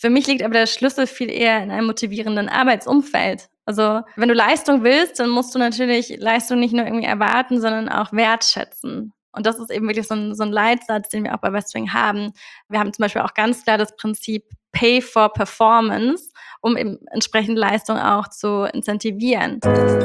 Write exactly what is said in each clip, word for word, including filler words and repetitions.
Für mich liegt aber der Schlüssel viel eher in einem motivierenden Arbeitsumfeld. Also, wenn du Leistung willst, dann musst du natürlich Leistung nicht nur irgendwie erwarten, sondern auch wertschätzen. Und das ist eben wirklich so 'n so 'n Leitsatz, den wir auch bei Westwing haben. Wir haben zum Beispiel auch ganz klar das Prinzip Pay for Performance, um eben entsprechend Leistung auch zu incentivieren.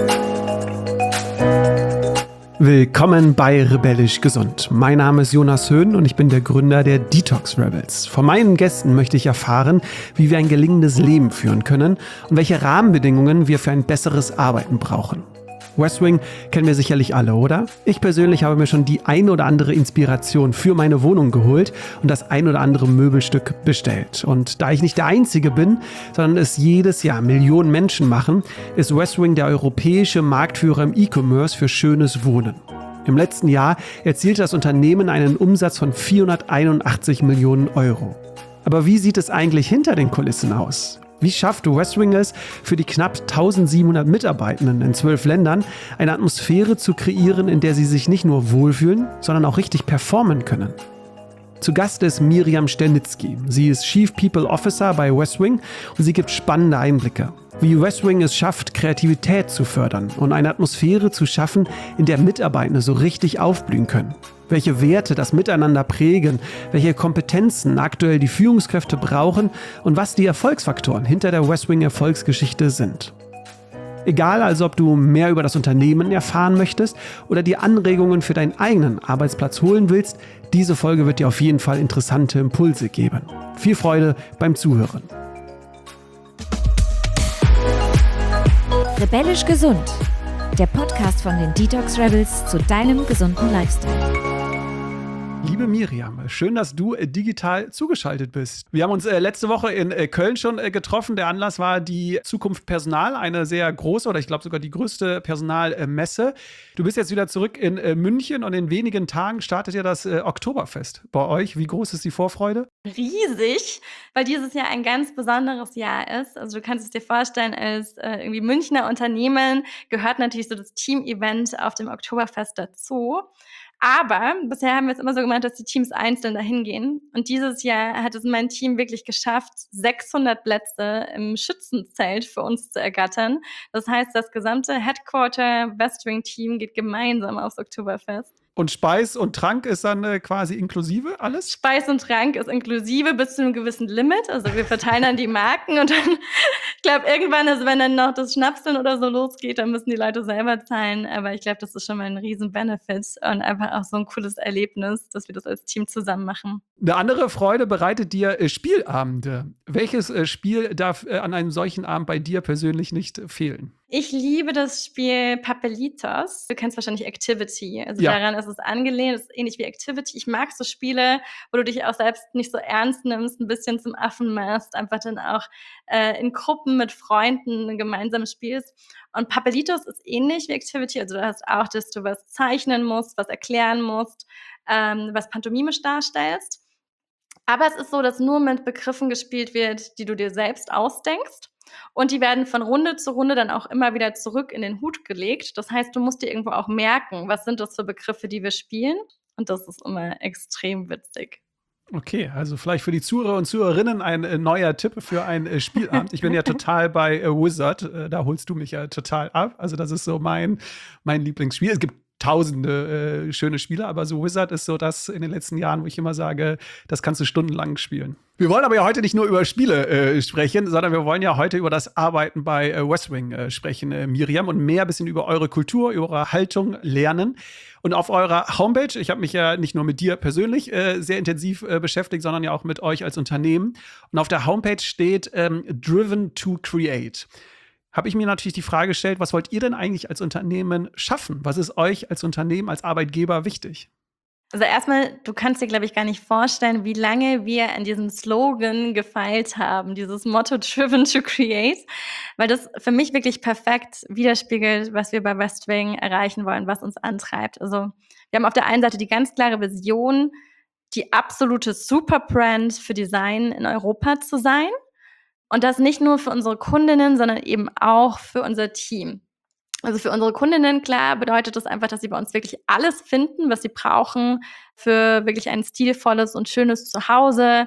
Willkommen bei Rebellisch Gesund. Mein Name ist Jonas Höhn und ich bin der Gründer der Detox Rebels. Von meinen Gästen möchte ich erfahren, wie wir ein gelingendes Leben führen können und welche Rahmenbedingungen wir für ein besseres Arbeiten brauchen. Westwing kennen wir sicherlich alle, oder? Ich persönlich habe mir schon die ein oder andere Inspiration für meine Wohnung geholt und das ein oder andere Möbelstück bestellt. Und da ich nicht der Einzige bin, sondern es jedes Jahr Millionen Menschen machen, ist Westwing der europäische Marktführer im E-Commerce für schönes Wohnen. Im letzten Jahr erzielte das Unternehmen einen Umsatz von vierhunderteinundachtzig Millionen Euro. Aber wie sieht es eigentlich hinter den Kulissen aus? Wie schafft Westwing es, für die knapp eintausendsiebenhundert Mitarbeitenden in zwölf Ländern eine Atmosphäre zu kreieren, in der sie sich nicht nur wohlfühlen, sondern auch richtig performen können? Zu Gast ist Miriam Sternitzky. Sie ist Chief People Officer bei Westwing und sie gibt spannende Einblicke. Wie Westwing es schafft, Kreativität zu fördern und eine Atmosphäre zu schaffen, in der Mitarbeitende so richtig aufblühen können. Welche Werte das Miteinander prägen, welche Kompetenzen aktuell die Führungskräfte brauchen und was die Erfolgsfaktoren hinter der Westwing-Erfolgsgeschichte sind. Egal also, ob du mehr über das Unternehmen erfahren möchtest oder dir Anregungen für deinen eigenen Arbeitsplatz holen willst, diese Folge wird dir auf jeden Fall interessante Impulse geben. Viel Freude beim Zuhören. Rebellisch Gesund, der Podcast von den Detox Rebels zu deinem gesunden Lifestyle. Liebe Miriam, schön, dass du äh, digital zugeschaltet bist. Wir haben uns äh, letzte Woche in äh, Köln schon äh, getroffen. Der Anlass war die Zukunft Personal, eine sehr große oder ich glaube sogar die größte Personalmesse. Du bist jetzt wieder zurück in äh, München und in wenigen Tagen startet ja das äh, Oktoberfest bei euch. Wie groß ist die Vorfreude? Riesig, weil dieses Jahr ein ganz besonderes Jahr ist. Also du kannst es dir vorstellen, als äh, irgendwie Münchner Unternehmen gehört natürlich so das Team-Event auf dem Oktoberfest dazu. Aber bisher haben wir es immer so gemacht, dass die Teams einzeln dahin gehen. Und dieses Jahr hat es mein Team wirklich geschafft, sechshundert Plätze im Schützenzelt für uns zu ergattern. Das heißt, das gesamte Headquarter Westwing-Team geht gemeinsam aufs Oktoberfest. Und Speis und Trank ist dann äh, quasi inklusive alles? Speis und Trank ist inklusive bis zu einem gewissen Limit. Also wir verteilen dann die Marken und dann, ich glaube, irgendwann, also wenn dann noch das Schnapseln oder so losgeht, dann müssen die Leute selber zahlen. Aber ich glaube, das ist schon mal ein riesen Benefit und einfach auch so ein cooles Erlebnis, dass wir das als Team zusammen machen. Eine andere Freude bereitet dir äh, Spielabende. Welches äh, Spiel darf äh, an einem solchen Abend bei dir persönlich nicht äh, fehlen? Ich liebe das Spiel Papelitos. Du kennst wahrscheinlich Activity. Also Ja. daran ist es angelehnt. Es ist ähnlich wie Activity. Ich mag so Spiele, wo du dich auch selbst nicht so ernst nimmst, ein bisschen zum Affen machst, einfach dann auch äh, in Gruppen mit Freunden gemeinsam spielst. Und Papelitos ist ähnlich wie Activity. Also du hast auch, dass du was zeichnen musst, was erklären musst, ähm, was pantomimisch darstellst. Aber es ist so, dass nur mit Begriffen gespielt wird, die du dir selbst ausdenkst. Und die werden von Runde zu Runde dann auch immer wieder zurück in den Hut gelegt. Das heißt, du musst dir irgendwo auch merken, was sind das für Begriffe, die wir spielen. Und das ist immer extrem witzig. Okay, also vielleicht für die Zuhörer und Zuhörerinnen ein äh, neuer Tipp für ein äh, Spielabend. Ich bin ja total bei äh, Wizard, äh, da holst du mich ja total ab. Also das ist so mein, mein Lieblingsspiel. Es gibt tausende äh, schöne Spiele, aber so Wizard ist so das in den letzten Jahren, wo ich immer sage, das kannst du stundenlang spielen. Wir wollen aber ja heute nicht nur über Spiele äh, sprechen, sondern wir wollen ja heute über das Arbeiten bei äh, Westwing äh, sprechen, äh, Miriam, und mehr ein bisschen über eure Kultur, über eure Haltung lernen. Und auf eurer Homepage, ich habe mich ja nicht nur mit dir persönlich äh, sehr intensiv äh, beschäftigt, sondern ja auch mit euch als Unternehmen. Und auf der Homepage steht ähm, Driven to Create. Habe ich mir natürlich die Frage gestellt, was wollt ihr denn eigentlich als Unternehmen schaffen? Was ist euch als Unternehmen, als Arbeitgeber wichtig? Also erstmal, du kannst dir, glaube ich, gar nicht vorstellen, wie lange wir an diesem Slogan gefeilt haben, dieses Motto Driven to Create, weil das für mich wirklich perfekt widerspiegelt, was wir bei Westwing erreichen wollen, was uns antreibt. Also wir haben auf der einen Seite die ganz klare Vision, die absolute Superbrand für Design in Europa zu sein. Und das nicht nur für unsere Kundinnen, sondern eben auch für unser Team. Also für unsere Kundinnen, klar, bedeutet das einfach, dass sie bei uns wirklich alles finden, was sie brauchen für wirklich ein stilvolles und schönes Zuhause.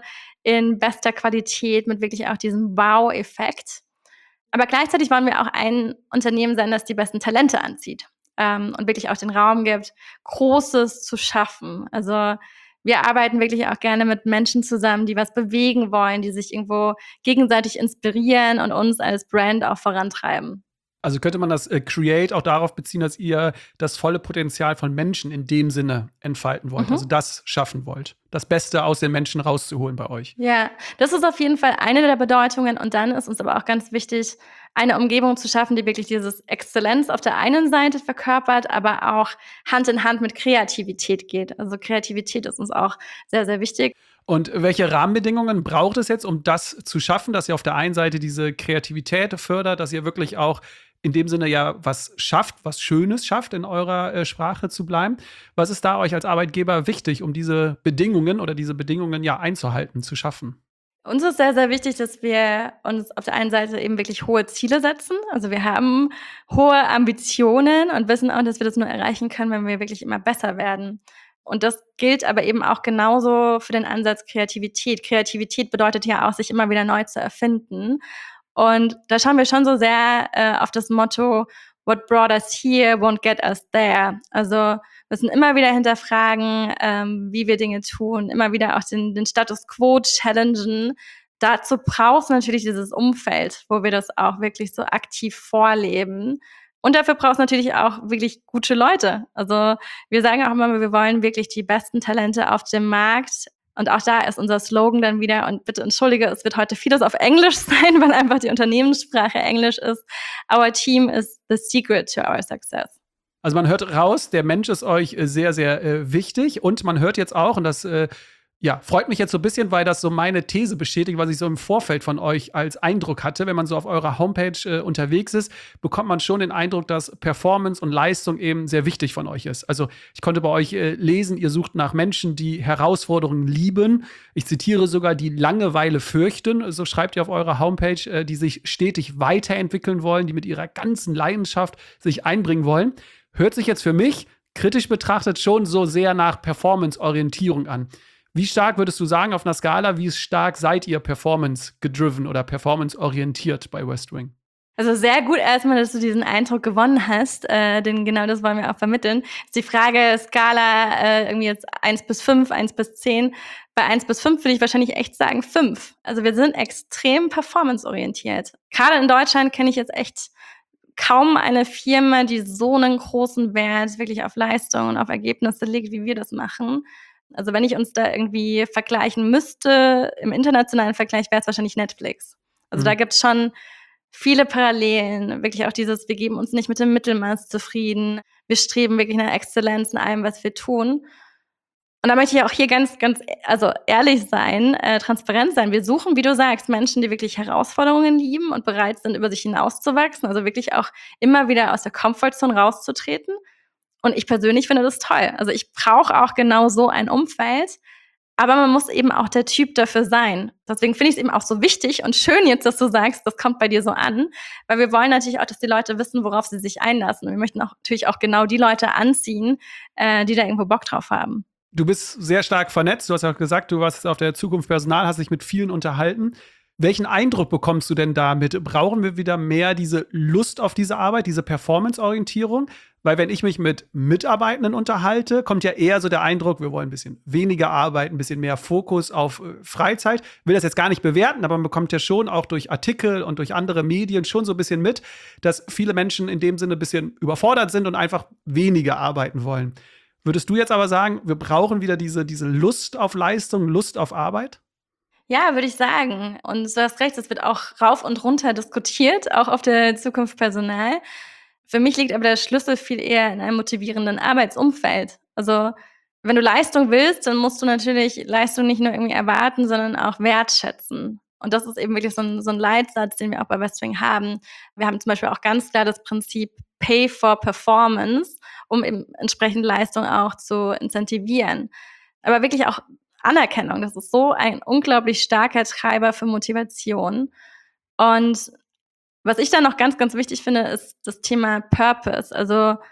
in bester Qualität mit wirklich auch diesem Wow-Effekt. Aber gleichzeitig wollen wir auch ein Unternehmen sein, das die besten Talente anzieht, ähm, und wirklich auch den Raum gibt, Großes zu schaffen. Also wir arbeiten wirklich auch gerne mit Menschen zusammen, die was bewegen wollen, die sich irgendwo gegenseitig inspirieren und uns als Brand auch vorantreiben. Also könnte man das äh, Create auch darauf beziehen, dass ihr das volle Potenzial von Menschen in dem Sinne entfalten wollt, Mhm. also das schaffen wollt, das Beste aus den Menschen rauszuholen bei euch. Ja, das ist auf jeden Fall eine der Bedeutungen. Und dann ist uns aber auch ganz wichtig, eine Umgebung zu schaffen, die wirklich dieses Exzellenz auf der einen Seite verkörpert, aber auch Hand in Hand mit Kreativität geht. Also Kreativität ist uns auch sehr, sehr wichtig. Und welche Rahmenbedingungen braucht es jetzt, um das zu schaffen, dass ihr auf der einen Seite diese Kreativität fördert, dass ihr wirklich auch in dem Sinne ja was schafft, was Schönes schafft, in eurer äh, Sprache zu bleiben? Was ist da euch als Arbeitgeber wichtig, um diese Bedingungen oder diese Bedingungen ja einzuhalten, zu schaffen? Uns ist sehr, sehr wichtig, dass wir uns auf der einen Seite eben wirklich hohe Ziele setzen. Also wir haben hohe Ambitionen und wissen auch, dass wir das nur erreichen können, wenn wir wirklich immer besser werden. Und das gilt aber eben auch genauso für den Ansatz Kreativität. Kreativität bedeutet ja auch, sich immer wieder neu zu erfinden. Und da schauen wir schon so sehr äh, auf das Motto, what brought us here won't get us there. Also wir müssen immer wieder hinterfragen, ähm, wie wir Dinge tun, immer wieder auch den, den Status quo challengen. Dazu braucht es natürlich dieses Umfeld, wo wir das auch wirklich so aktiv vorleben. Und dafür braucht es natürlich auch wirklich gute Leute. Also wir sagen auch immer, wir wollen wirklich die besten Talente auf dem Markt. Und auch da ist unser Slogan dann wieder, und bitte entschuldige, es wird heute vieles auf Englisch sein, weil einfach die Unternehmenssprache Englisch ist. Our team is the secret to our success. Also man hört raus, der Mensch ist euch äh, sehr, sehr äh, wichtig. Und man hört jetzt auch, und das äh, ja, freut mich jetzt so ein bisschen, weil das so meine These bestätigt, was ich so im Vorfeld von euch als Eindruck hatte. Wenn man so auf eurer Homepage äh, unterwegs ist, bekommt man schon den Eindruck, dass Performance und Leistung eben sehr wichtig von euch ist. Also ich konnte bei euch äh, lesen, ihr sucht nach Menschen, die Herausforderungen lieben. Ich zitiere sogar, die Langeweile fürchten. So schreibt ihr auf eurer Homepage, äh, die sich stetig weiterentwickeln wollen, die mit ihrer ganzen Leidenschaft sich einbringen wollen. Hört sich jetzt für mich, kritisch betrachtet, schon so sehr nach Performance-Orientierung an. Wie stark würdest du sagen auf einer Skala, wie stark seid ihr performance-gedriven oder performance-orientiert bei Westwing? Also sehr gut erstmal, dass du diesen Eindruck gewonnen hast, äh, denn genau das wollen wir auch vermitteln. Ist die Frage, Skala äh, irgendwie jetzt eins bis fünf, eins bis zehn. Bei eins bis fünf würde ich wahrscheinlich echt sagen fünf. Also wir sind extrem performance-orientiert. Gerade in Deutschland kenne ich jetzt echt kaum eine Firma, die so einen großen Wert wirklich auf Leistung und auf Ergebnisse legt, wie wir das machen. Also wenn ich uns da irgendwie vergleichen müsste, im internationalen Vergleich wäre es wahrscheinlich Netflix. Also mhm. da gibt es schon viele Parallelen, wirklich auch dieses, wir geben uns nicht mit dem Mittelmaß zufrieden, wir streben wirklich nach Exzellenz in allem, was wir tun. Und da möchte ich auch hier ganz, ganz, also ehrlich sein, äh, transparent sein. Wir suchen, wie du sagst, Menschen, die wirklich Herausforderungen lieben und bereit sind, über sich hinauszuwachsen, also wirklich auch immer wieder aus der Comfortzone rauszutreten. Und ich persönlich finde das toll. Also ich brauche auch genau so ein Umfeld, aber man muss eben auch der Typ dafür sein. Deswegen finde ich es eben auch so wichtig und schön jetzt, dass du sagst, das kommt bei dir so an, weil wir wollen natürlich auch, dass die Leute wissen, worauf sie sich einlassen. Und wir möchten auch natürlich auch genau die Leute anziehen, äh, die da irgendwo Bock drauf haben. Du bist sehr stark vernetzt. Du hast ja auch gesagt, du warst auf der Zukunft Personal, hast dich mit vielen unterhalten. Welchen Eindruck bekommst du denn damit? Brauchen wir wieder mehr diese Lust auf diese Arbeit, diese Performance-Orientierung? Weil wenn ich mich mit Mitarbeitenden unterhalte, kommt ja eher so der Eindruck, wir wollen ein bisschen weniger arbeiten, ein bisschen mehr Fokus auf äh, Freizeit. Ich will das jetzt gar nicht bewerten, aber man bekommt ja schon auch durch Artikel und durch andere Medien schon so ein bisschen mit, dass viele Menschen in dem Sinne ein bisschen überfordert sind und einfach weniger arbeiten wollen. Würdest du jetzt aber sagen, wir brauchen wieder diese, diese Lust auf Leistung, Lust auf Arbeit? Ja, würde ich sagen. Und du hast recht, es wird auch rauf und runter diskutiert, auch auf der Zukunft Personal. Für mich liegt aber der Schlüssel viel eher in einem motivierenden Arbeitsumfeld. Also wenn du Leistung willst, dann musst du natürlich Leistung nicht nur irgendwie erwarten, sondern auch wertschätzen. Und das ist eben wirklich so ein, so ein Leitsatz, den wir auch bei Westwing haben. Wir haben zum Beispiel auch ganz klar das Prinzip Pay for Performance, um eben entsprechend Leistung auch zu incentivieren. Aber wirklich auch Anerkennung, das ist so ein unglaublich starker Treiber für Motivation. Und was ich dann noch ganz, ganz wichtig finde, ist das Thema Purpose. Also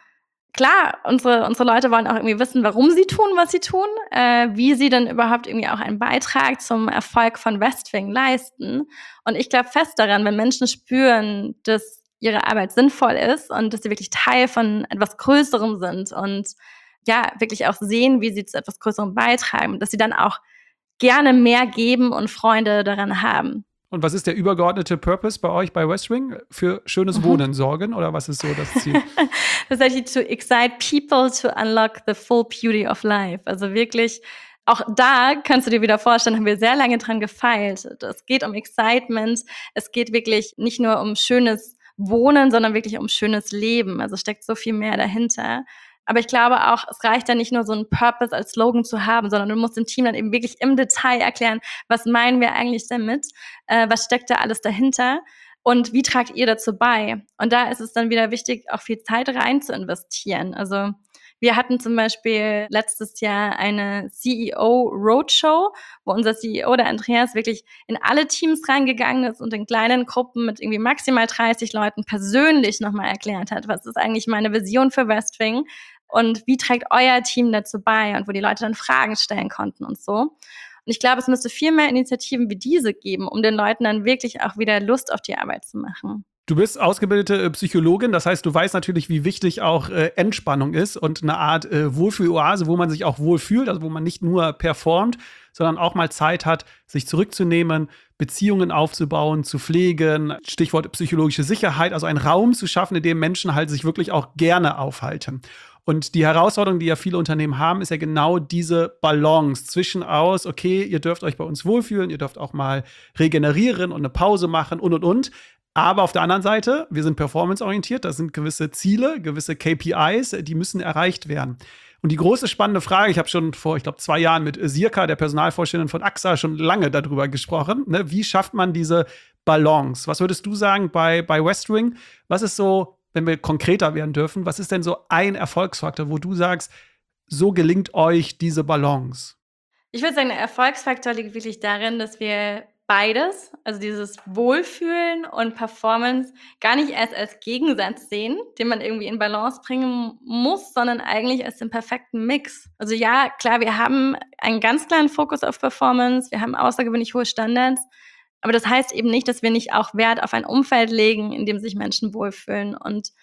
Klar, unsere unsere Leute wollen auch irgendwie wissen, warum sie tun, was sie tun, äh, wie sie denn überhaupt irgendwie auch einen Beitrag zum Erfolg von Westwing leisten. Und ich glaube fest daran, wenn Menschen spüren, dass ihre Arbeit sinnvoll ist und dass sie wirklich Teil von etwas Größerem sind und ja, wirklich auch sehen, wie sie zu etwas Größerem beitragen, dass sie dann auch gerne mehr geben und Freude daran haben. Und was ist der übergeordnete Purpose bei euch bei Westwing? Für schönes Mhm. Wohnen sorgen oder was ist so das Ziel? Das ist eigentlich to excite people to unlock the full beauty of life. Also wirklich, auch da kannst du dir wieder vorstellen, haben wir sehr lange dran gefeilt. Es geht um Excitement. Es geht wirklich nicht nur um schönes Wohnen, sondern wirklich um schönes Leben. Also steckt so viel mehr dahinter. Aber ich glaube auch, es reicht ja nicht nur so einen Purpose als Slogan zu haben, sondern du musst dem Team dann eben wirklich im Detail erklären, was meinen wir eigentlich damit, äh, was steckt da alles dahinter und wie tragt ihr dazu bei? Und da ist es dann wieder wichtig, auch viel Zeit rein zu investieren. Also wir hatten zum Beispiel letztes Jahr eine C E O-Roadshow, wo unser C E O, der Andreas, wirklich in alle Teams reingegangen ist und in kleinen Gruppen mit irgendwie maximal dreißig Leuten persönlich nochmal erklärt hat, was ist eigentlich meine Vision für Westwing und wie trägt euer Team dazu bei und wo die Leute dann Fragen stellen konnten und so. Und ich glaube, es müsste viel mehr Initiativen wie diese geben, um den Leuten dann wirklich auch wieder Lust auf die Arbeit zu machen. Du bist ausgebildete äh, Psychologin, das heißt, du weißt natürlich, wie wichtig auch äh, Entspannung ist und eine Art äh, Wohlfühloase, wo man sich auch wohlfühlt, also wo man nicht nur performt, sondern auch mal Zeit hat, sich zurückzunehmen, Beziehungen aufzubauen, zu pflegen, Stichwort psychologische Sicherheit, also einen Raum zu schaffen, in dem Menschen halt sich wirklich auch gerne aufhalten. Und die Herausforderung, die ja viele Unternehmen haben, ist ja genau diese Balance zwischen aus, okay, ihr dürft euch bei uns wohlfühlen, ihr dürft auch mal regenerieren und eine Pause machen und, und, und. Aber auf der anderen Seite, wir sind performanceorientiert, das sind gewisse Ziele, gewisse K P Is, die müssen erreicht werden. Und die große spannende Frage, ich habe schon vor, ich glaube, zwei Jahren mit Sirka, der Personalvorständin von A X A, schon lange darüber gesprochen, ne? Wie schafft man diese Balance? Was würdest du sagen bei, bei Westwing? Was ist so, wenn wir konkreter werden dürfen, was ist denn so ein Erfolgsfaktor, wo du sagst, so gelingt euch diese Balance? Ich würde sagen, der Erfolgsfaktor liegt wirklich darin, dass wir beides, also dieses Wohlfühlen und Performance, gar nicht erst als Gegensatz sehen, den man irgendwie in Balance bringen muss, sondern eigentlich als den perfekten Mix. Also ja, klar, wir haben einen ganz kleinen Fokus auf Performance, wir haben außergewöhnlich hohe Standards, aber das heißt eben nicht, dass wir nicht auch Wert auf ein Umfeld legen, in dem sich Menschen wohlfühlen. Und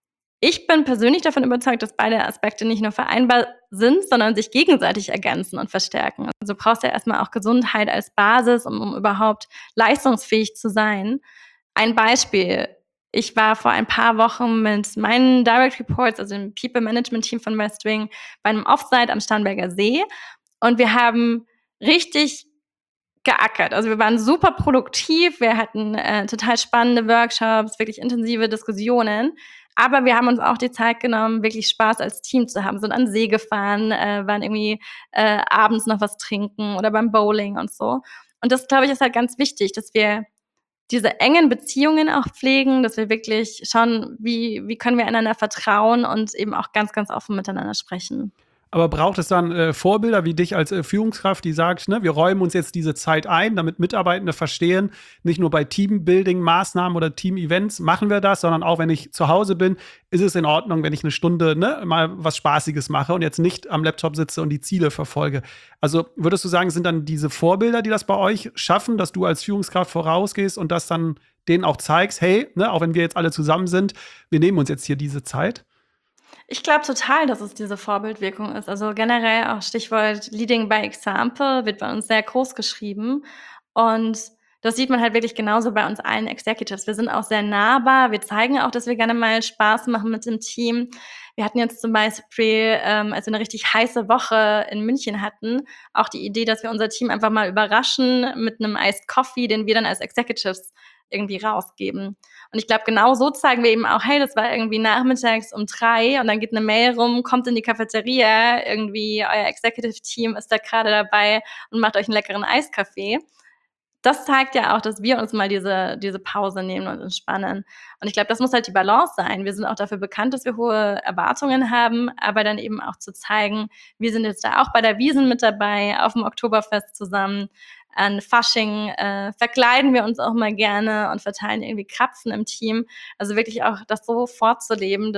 ich bin persönlich davon überzeugt, dass beide Aspekte nicht nur vereinbar sind, sondern sich gegenseitig ergänzen und verstärken. Also du brauchst ja erstmal auch Gesundheit als Basis, um, um überhaupt leistungsfähig zu sein. Ein Beispiel. Ich war vor ein paar Wochen mit meinen Direct Reports, also dem People Management Team von Westwing, bei einem Offsite am Starnberger See. Und wir haben richtig geackert. Also wir waren super produktiv, wir hatten äh, total spannende Workshops, wirklich intensive Diskussionen. Aber wir haben uns auch die Zeit genommen, wirklich Spaß als Team zu haben. Sind an den See gefahren, äh, waren irgendwie äh, abends noch was trinken oder beim Bowling und so. Und das, glaube ich, ist halt ganz wichtig, dass wir diese engen Beziehungen auch pflegen, dass wir wirklich schauen, wie, wie können wir einander vertrauen und eben auch ganz, ganz offen miteinander sprechen. Aber braucht es dann äh, Vorbilder wie dich als äh, Führungskraft, die sagt, ne, wir räumen uns jetzt diese Zeit ein, damit Mitarbeitende verstehen, nicht nur bei Teambuilding-Maßnahmen oder Team-Events machen wir das, sondern auch wenn ich zu Hause bin, ist es in Ordnung, wenn ich eine Stunde ne, mal was Spaßiges mache und jetzt nicht am Laptop sitze und die Ziele verfolge. Also würdest du sagen, sind dann diese Vorbilder, die das bei euch schaffen, dass du als Führungskraft vorausgehst und das dann denen auch zeigst, hey, ne, auch wenn wir jetzt alle zusammen sind, wir nehmen uns jetzt hier diese Zeit? Ich glaube total, dass es diese Vorbildwirkung ist. Also generell auch Stichwort Leading by Example wird bei uns sehr groß geschrieben. Und das sieht man halt wirklich genauso bei uns allen Executives. Wir sind auch sehr nahbar. Wir zeigen auch, dass wir gerne mal Spaß machen mit dem Team. Wir hatten jetzt zum Beispiel, ähm, als wir eine richtig heiße Woche in München hatten, auch die Idee, dass wir unser Team einfach mal überraschen mit einem Iced Coffee, den wir dann als Executives irgendwie rausgeben. Und ich glaube, genau so zeigen wir eben auch, hey, das war irgendwie nachmittags um drei und dann geht eine Mail rum, kommt in die Cafeteria, irgendwie euer Executive-Team ist da gerade dabei und macht euch einen leckeren Eiskaffee. Das zeigt ja auch, dass wir uns mal diese, diese Pause nehmen und entspannen. Und ich glaube, das muss halt die Balance sein. Wir sind auch dafür bekannt, dass wir hohe Erwartungen haben, aber dann eben auch zu zeigen, wir sind jetzt da auch bei der Wiesn mit dabei, auf dem Oktoberfest zusammen. An Fasching äh, verkleiden wir uns auch mal gerne und verteilen irgendwie Krapfen im Team. Also wirklich auch das so vorzuleben, dass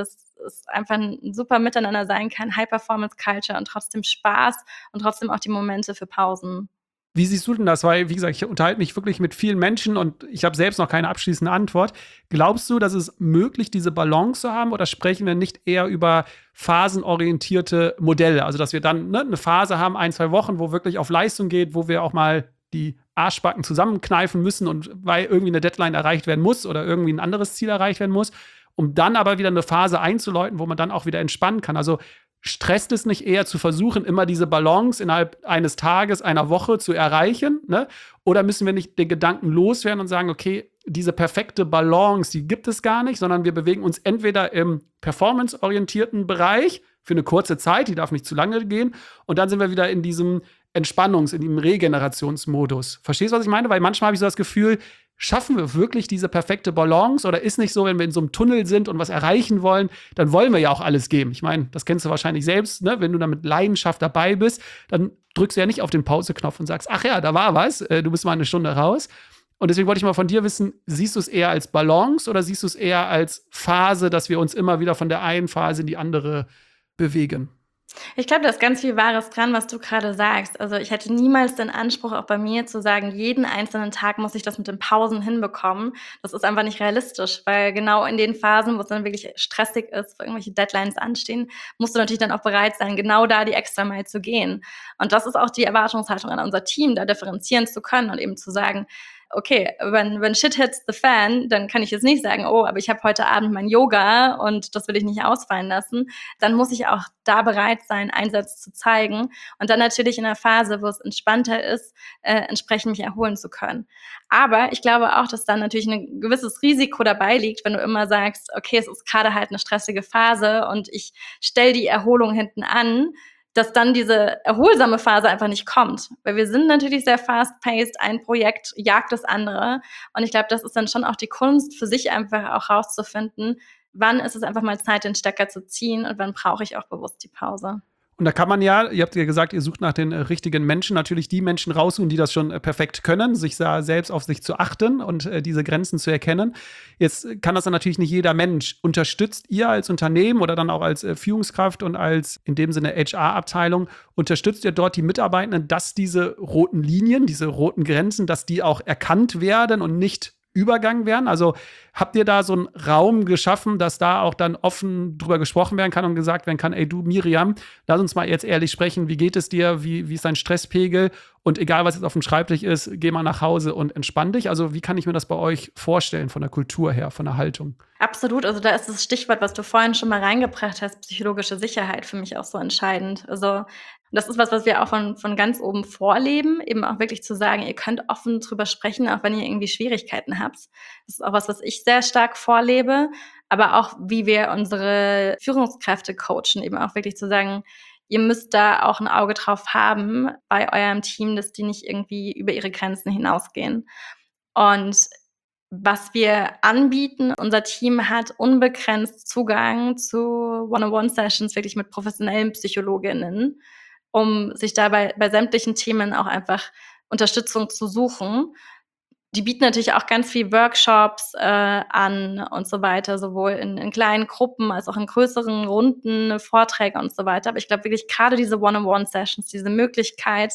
es einfach ein super Miteinander sein kann, High-Performance-Culture und trotzdem Spaß und trotzdem auch die Momente für Pausen. Wie siehst du denn das? Weil, wie gesagt, ich unterhalte mich wirklich mit vielen Menschen und ich habe selbst noch keine abschließende Antwort. Glaubst du, dass es möglich, diese Balance zu haben, oder sprechen wir nicht eher über phasenorientierte Modelle? Also, dass wir dann ne, eine Phase haben, ein, zwei Wochen, wo wirklich auf Leistung geht, wo wir auch mal die Arschbacken zusammenkneifen müssen und weil irgendwie eine Deadline erreicht werden muss oder irgendwie ein anderes Ziel erreicht werden muss, um dann aber wieder eine Phase einzuläuten, wo man dann auch wieder entspannen kann. Also stresst es nicht eher zu versuchen, immer diese Balance innerhalb eines Tages, einer Woche zu erreichen? Ne? Oder müssen wir nicht den Gedanken loswerden und sagen, okay, diese perfekte Balance, die gibt es gar nicht, sondern wir bewegen uns entweder im performanceorientierten Bereich für eine kurze Zeit, die darf nicht zu lange gehen, und dann sind wir wieder in diesem Entspannungs-, in diesem Regenerationsmodus. Verstehst du, was ich meine? Weil manchmal habe ich so das Gefühl, schaffen wir wirklich diese perfekte Balance, oder ist nicht so, wenn wir in so einem Tunnel sind und was erreichen wollen, dann wollen wir ja auch alles geben. Ich meine, das kennst du wahrscheinlich selbst, ne? Wenn du da mit Leidenschaft dabei bist, dann drückst du ja nicht auf den Pause-Knopf und sagst, ach ja, da war was, äh, du bist mal eine Stunde raus. Und deswegen wollte ich mal von dir wissen, siehst du es eher als Balance oder siehst du es eher als Phase, dass wir uns immer wieder von der einen Phase in die andere bewegen? Ich glaube, da ist ganz viel Wahres dran, was du gerade sagst. Also, ich hätte niemals den Anspruch, auch bei mir zu sagen, jeden einzelnen Tag muss ich das mit den Pausen hinbekommen. Das ist einfach nicht realistisch, weil genau in den Phasen, wo es dann wirklich stressig ist, wo irgendwelche Deadlines anstehen, musst du natürlich dann auch bereit sein, genau da die extra Meile zu gehen. Und das ist auch die Erwartungshaltung an unser Team, da differenzieren zu können und eben zu sagen, okay, wenn, wenn shit hits the fan, dann kann ich jetzt nicht sagen, oh, aber ich habe heute Abend mein Yoga und das will ich nicht ausfallen lassen. Dann muss ich auch da bereit sein, Einsatz zu zeigen und dann natürlich in einer Phase, wo es entspannter ist, äh, entsprechend mich erholen zu können. Aber ich glaube auch, dass dann natürlich ein gewisses Risiko dabei liegt, wenn du immer sagst, okay, es ist gerade halt eine stressige Phase und ich stelle die Erholung hinten an, dass dann diese erholsame Phase einfach nicht kommt. Weil wir sind natürlich sehr fast-paced, ein Projekt jagt das andere. Und ich glaube, das ist dann schon auch die Kunst, für sich einfach auch rauszufinden, wann ist es einfach mal Zeit, den Stecker zu ziehen und wann brauche ich auch bewusst die Pause. Und da kann man ja, ihr habt ja gesagt, ihr sucht nach den äh, richtigen Menschen, natürlich die Menschen raussuchen, die das schon äh, perfekt können, sich da selbst auf sich zu achten und äh, diese Grenzen zu erkennen. Jetzt kann das dann natürlich nicht jeder Mensch. Unterstützt ihr als Unternehmen oder dann auch als äh, Führungskraft und als in dem Sinne H R-Abteilung, unterstützt ihr dort die Mitarbeitenden, dass diese roten Linien, diese roten Grenzen, dass die auch erkannt werden und nicht übergangen werden? Also habt ihr da so einen Raum geschaffen, dass da auch dann offen drüber gesprochen werden kann und gesagt werden kann, ey du Miriam, lass uns mal jetzt ehrlich sprechen, wie geht es dir, wie, wie ist dein Stresspegel und egal was jetzt auf dem Schreibtisch ist, geh mal nach Hause und entspann dich. Also wie kann ich mir das bei euch vorstellen, von der Kultur her, von der Haltung? Absolut, also da ist das Stichwort, was du vorhin schon mal reingebracht hast, psychologische Sicherheit, für mich auch so entscheidend. Also das ist was, was wir auch von, von ganz oben vorleben, eben auch wirklich zu sagen, ihr könnt offen drüber sprechen, auch wenn ihr irgendwie Schwierigkeiten habt. Das ist auch was, was ich sehr stark vorlebe, aber auch wie wir unsere Führungskräfte coachen, eben auch wirklich zu sagen, ihr müsst da auch ein Auge drauf haben bei eurem Team, dass die nicht irgendwie über ihre Grenzen hinausgehen. Und was wir anbieten, unser Team hat unbegrenzt Zugang zu One-on-One-Sessions wirklich mit professionellen Psychologinnen, um sich dabei bei sämtlichen Themen auch einfach Unterstützung zu suchen. Die bieten natürlich auch ganz viel Workshops äh, an und so weiter, sowohl in, in kleinen Gruppen als auch in größeren Runden, Vorträge und so weiter. Aber ich glaube wirklich gerade diese One-on-One-Sessions, diese Möglichkeit,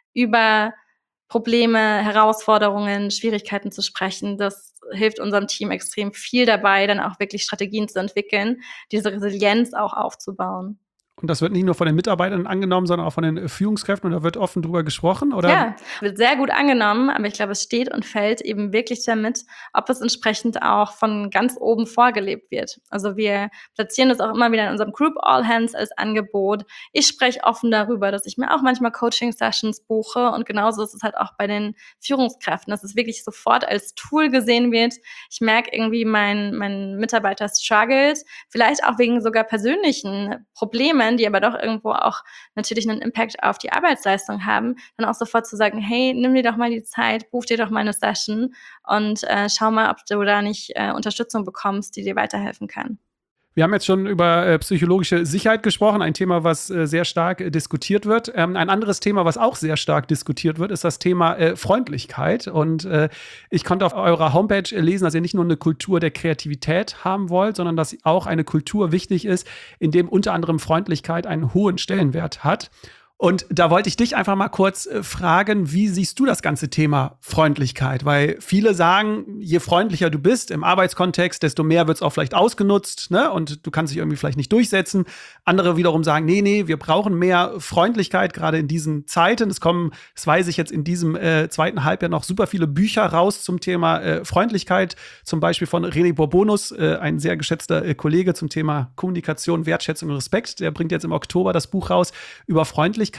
über Probleme, Herausforderungen, Schwierigkeiten zu sprechen, das hilft unserem Team extrem viel dabei, dann auch wirklich Strategien zu entwickeln, diese Resilienz auch aufzubauen. Und das wird nicht nur von den Mitarbeitern angenommen, sondern auch von den Führungskräften und da wird offen drüber gesprochen, oder? Ja, wird sehr gut angenommen, aber ich glaube, es steht und fällt eben wirklich damit, ob es entsprechend auch von ganz oben vorgelebt wird. Also wir platzieren das auch immer wieder in unserem Group All Hands als Angebot. Ich spreche offen darüber, dass ich mir auch manchmal Coaching-Sessions buche und genauso ist es halt auch bei den Führungskräften, dass es wirklich sofort als Tool gesehen wird. Ich merke irgendwie, mein, mein Mitarbeiter struggelt, vielleicht auch wegen sogar persönlichen Problemen, die aber doch irgendwo auch natürlich einen Impact auf die Arbeitsleistung haben, dann auch sofort zu sagen, hey, nimm dir doch mal die Zeit, buch dir doch mal eine Session und äh, schau mal, ob du da nicht äh, Unterstützung bekommst, die dir weiterhelfen kann. Wir haben jetzt schon über äh, psychologische Sicherheit gesprochen, ein Thema, was äh, sehr stark äh, diskutiert wird. Ähm, ein anderes Thema, was auch sehr stark diskutiert wird, ist das Thema äh, Freundlichkeit. Und äh, ich konnte auf eurer Homepage äh, lesen, dass ihr nicht nur eine Kultur der Kreativität haben wollt, sondern dass auch eine Kultur wichtig ist, in dem unter anderem Freundlichkeit einen hohen Stellenwert hat. Und da wollte ich dich einfach mal kurz äh, fragen, wie siehst du das ganze Thema Freundlichkeit? Weil viele sagen, je freundlicher du bist im Arbeitskontext, desto mehr wird es auch vielleicht ausgenutzt, ne? Und du kannst dich irgendwie vielleicht nicht durchsetzen. Andere wiederum sagen, nee, nee, wir brauchen mehr Freundlichkeit, gerade in diesen Zeiten. Es kommen, das weiß ich jetzt, in diesem äh, zweiten Halbjahr noch super viele Bücher raus zum Thema äh, Freundlichkeit. Zum Beispiel von René Bourbonus, äh, ein sehr geschätzter äh, Kollege zum Thema Kommunikation, Wertschätzung und Respekt. Der bringt jetzt im Oktober das Buch raus über Freundlichkeit.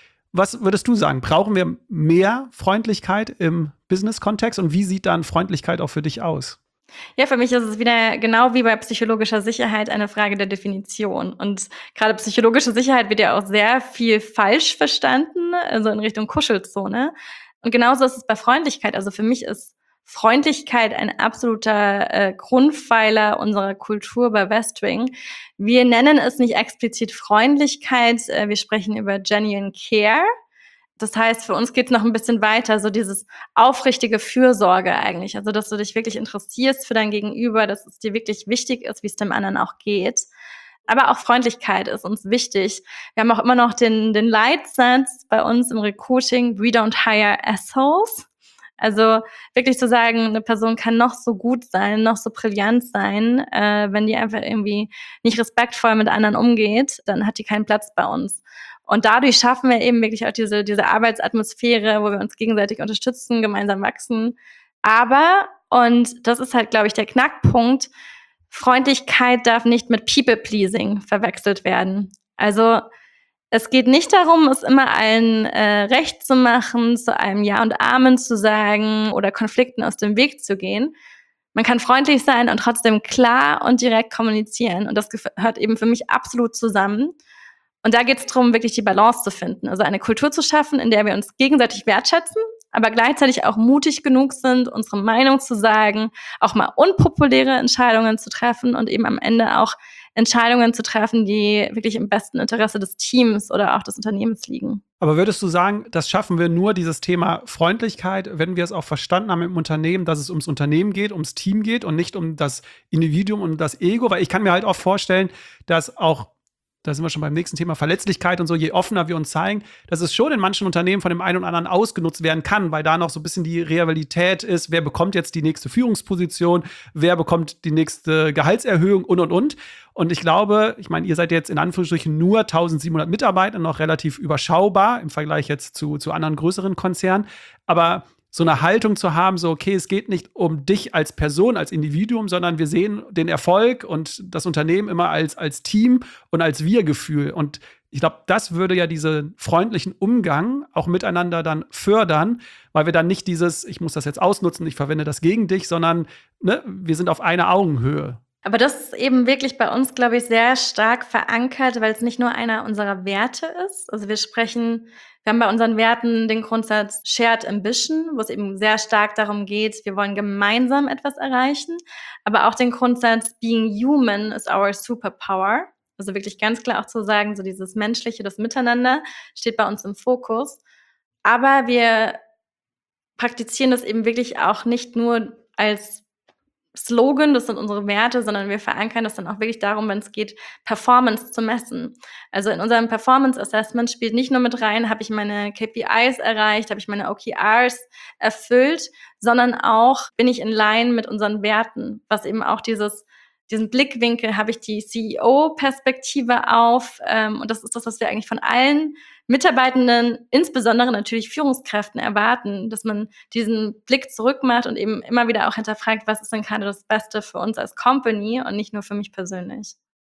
Was würdest du sagen? Brauchen wir mehr Freundlichkeit im Business-Kontext? Und wie sieht dann Freundlichkeit auch für dich aus? Ja, für mich ist es wieder genau wie bei psychologischer Sicherheit eine Frage der Definition. Und gerade psychologische Sicherheit wird ja auch sehr viel falsch verstanden, also in Richtung Kuschelzone. Und genauso ist es bei Freundlichkeit. Also für mich ist Freundlichkeit ein absoluter äh, Grundpfeiler unserer Kultur bei Westwing. Wir nennen es nicht explizit Freundlichkeit, äh, wir sprechen über Genuine Care. Das heißt, für uns geht es noch ein bisschen weiter, so dieses aufrichtige Fürsorge eigentlich. Also, dass du dich wirklich interessierst für dein Gegenüber, dass es dir wirklich wichtig ist, wie es dem anderen auch geht. Aber auch Freundlichkeit ist uns wichtig. Wir haben auch immer noch den, den Leitsatz bei uns im Recruiting, we don't hire assholes. Also wirklich zu sagen, eine Person kann noch so gut sein, noch so brillant sein, äh, wenn die einfach irgendwie nicht respektvoll mit anderen umgeht, dann hat die keinen Platz bei uns. Und dadurch schaffen wir eben wirklich auch diese, diese Arbeitsatmosphäre, wo wir uns gegenseitig unterstützen, gemeinsam wachsen. Aber, und das ist halt, glaube ich, der Knackpunkt, Freundlichkeit darf nicht mit People-Pleasing verwechselt werden. Also es geht nicht darum, es immer allen äh, recht zu machen, zu einem Ja und Amen zu sagen oder Konflikten aus dem Weg zu gehen. Man kann freundlich sein und trotzdem klar und direkt kommunizieren. Und das gehört eben für mich absolut zusammen. Und da geht es darum, wirklich die Balance zu finden. Also eine Kultur zu schaffen, in der wir uns gegenseitig wertschätzen, aber gleichzeitig auch mutig genug sind, unsere Meinung zu sagen, auch mal unpopuläre Entscheidungen zu treffen und eben am Ende auch Entscheidungen zu treffen, die wirklich im besten Interesse des Teams oder auch des Unternehmens liegen. Aber würdest du sagen, das schaffen wir nur, dieses Thema Freundlichkeit, wenn wir es auch verstanden haben im Unternehmen, dass es ums Unternehmen geht, ums Team geht und nicht um das Individuum und das Ego? Weil ich kann mir halt auch vorstellen, dass auch, da sind wir schon beim nächsten Thema, Verletzlichkeit und so, je offener wir uns zeigen, dass es schon in manchen Unternehmen von dem einen oder anderen ausgenutzt werden kann, weil da noch so ein bisschen die Realität ist, wer bekommt jetzt die nächste Führungsposition, wer bekommt die nächste Gehaltserhöhung und, und, und. Und ich glaube, ich meine, ihr seid jetzt in Anführungsstrichen nur eintausendsiebenhundert Mitarbeiter, noch relativ überschaubar im Vergleich jetzt zu, zu anderen größeren Konzernen, aber so eine Haltung zu haben, so, okay, es geht nicht um dich als Person, als Individuum, sondern wir sehen den Erfolg und das Unternehmen immer als, als Team und als Wir-Gefühl. Und ich glaube, das würde ja diesen freundlichen Umgang auch miteinander dann fördern, weil wir dann nicht dieses, ich muss das jetzt ausnutzen, ich verwende das gegen dich, sondern ne, wir sind auf einer Augenhöhe. Aber das ist eben wirklich bei uns, glaube ich, sehr stark verankert, weil es nicht nur einer unserer Werte ist. Also wir sprechen, wir haben bei unseren Werten den Grundsatz Shared Ambition, wo es eben sehr stark darum geht, wir wollen gemeinsam etwas erreichen, aber auch den Grundsatz Being Human is our Superpower. Also wirklich ganz klar auch zu sagen, so dieses Menschliche, das Miteinander steht bei uns im Fokus. Aber wir praktizieren das eben wirklich auch nicht nur als Slogan, das sind unsere Werte, sondern wir verankern das dann auch wirklich darum, wenn es geht, Performance zu messen. Also in unserem Performance Assessment spielt nicht nur mit rein, habe ich meine K P Is erreicht, habe ich meine O K Rs erfüllt, sondern auch bin ich in line mit unseren Werten, was eben auch dieses diesen Blickwinkel, habe ich die C E O-Perspektive auf, ähm, und das ist das, was wir eigentlich von allen Mitarbeitenden, insbesondere natürlich Führungskräften, erwarten, dass man diesen Blick zurück macht und eben immer wieder auch hinterfragt, was ist denn gerade das Beste für uns als Company und nicht nur für mich persönlich.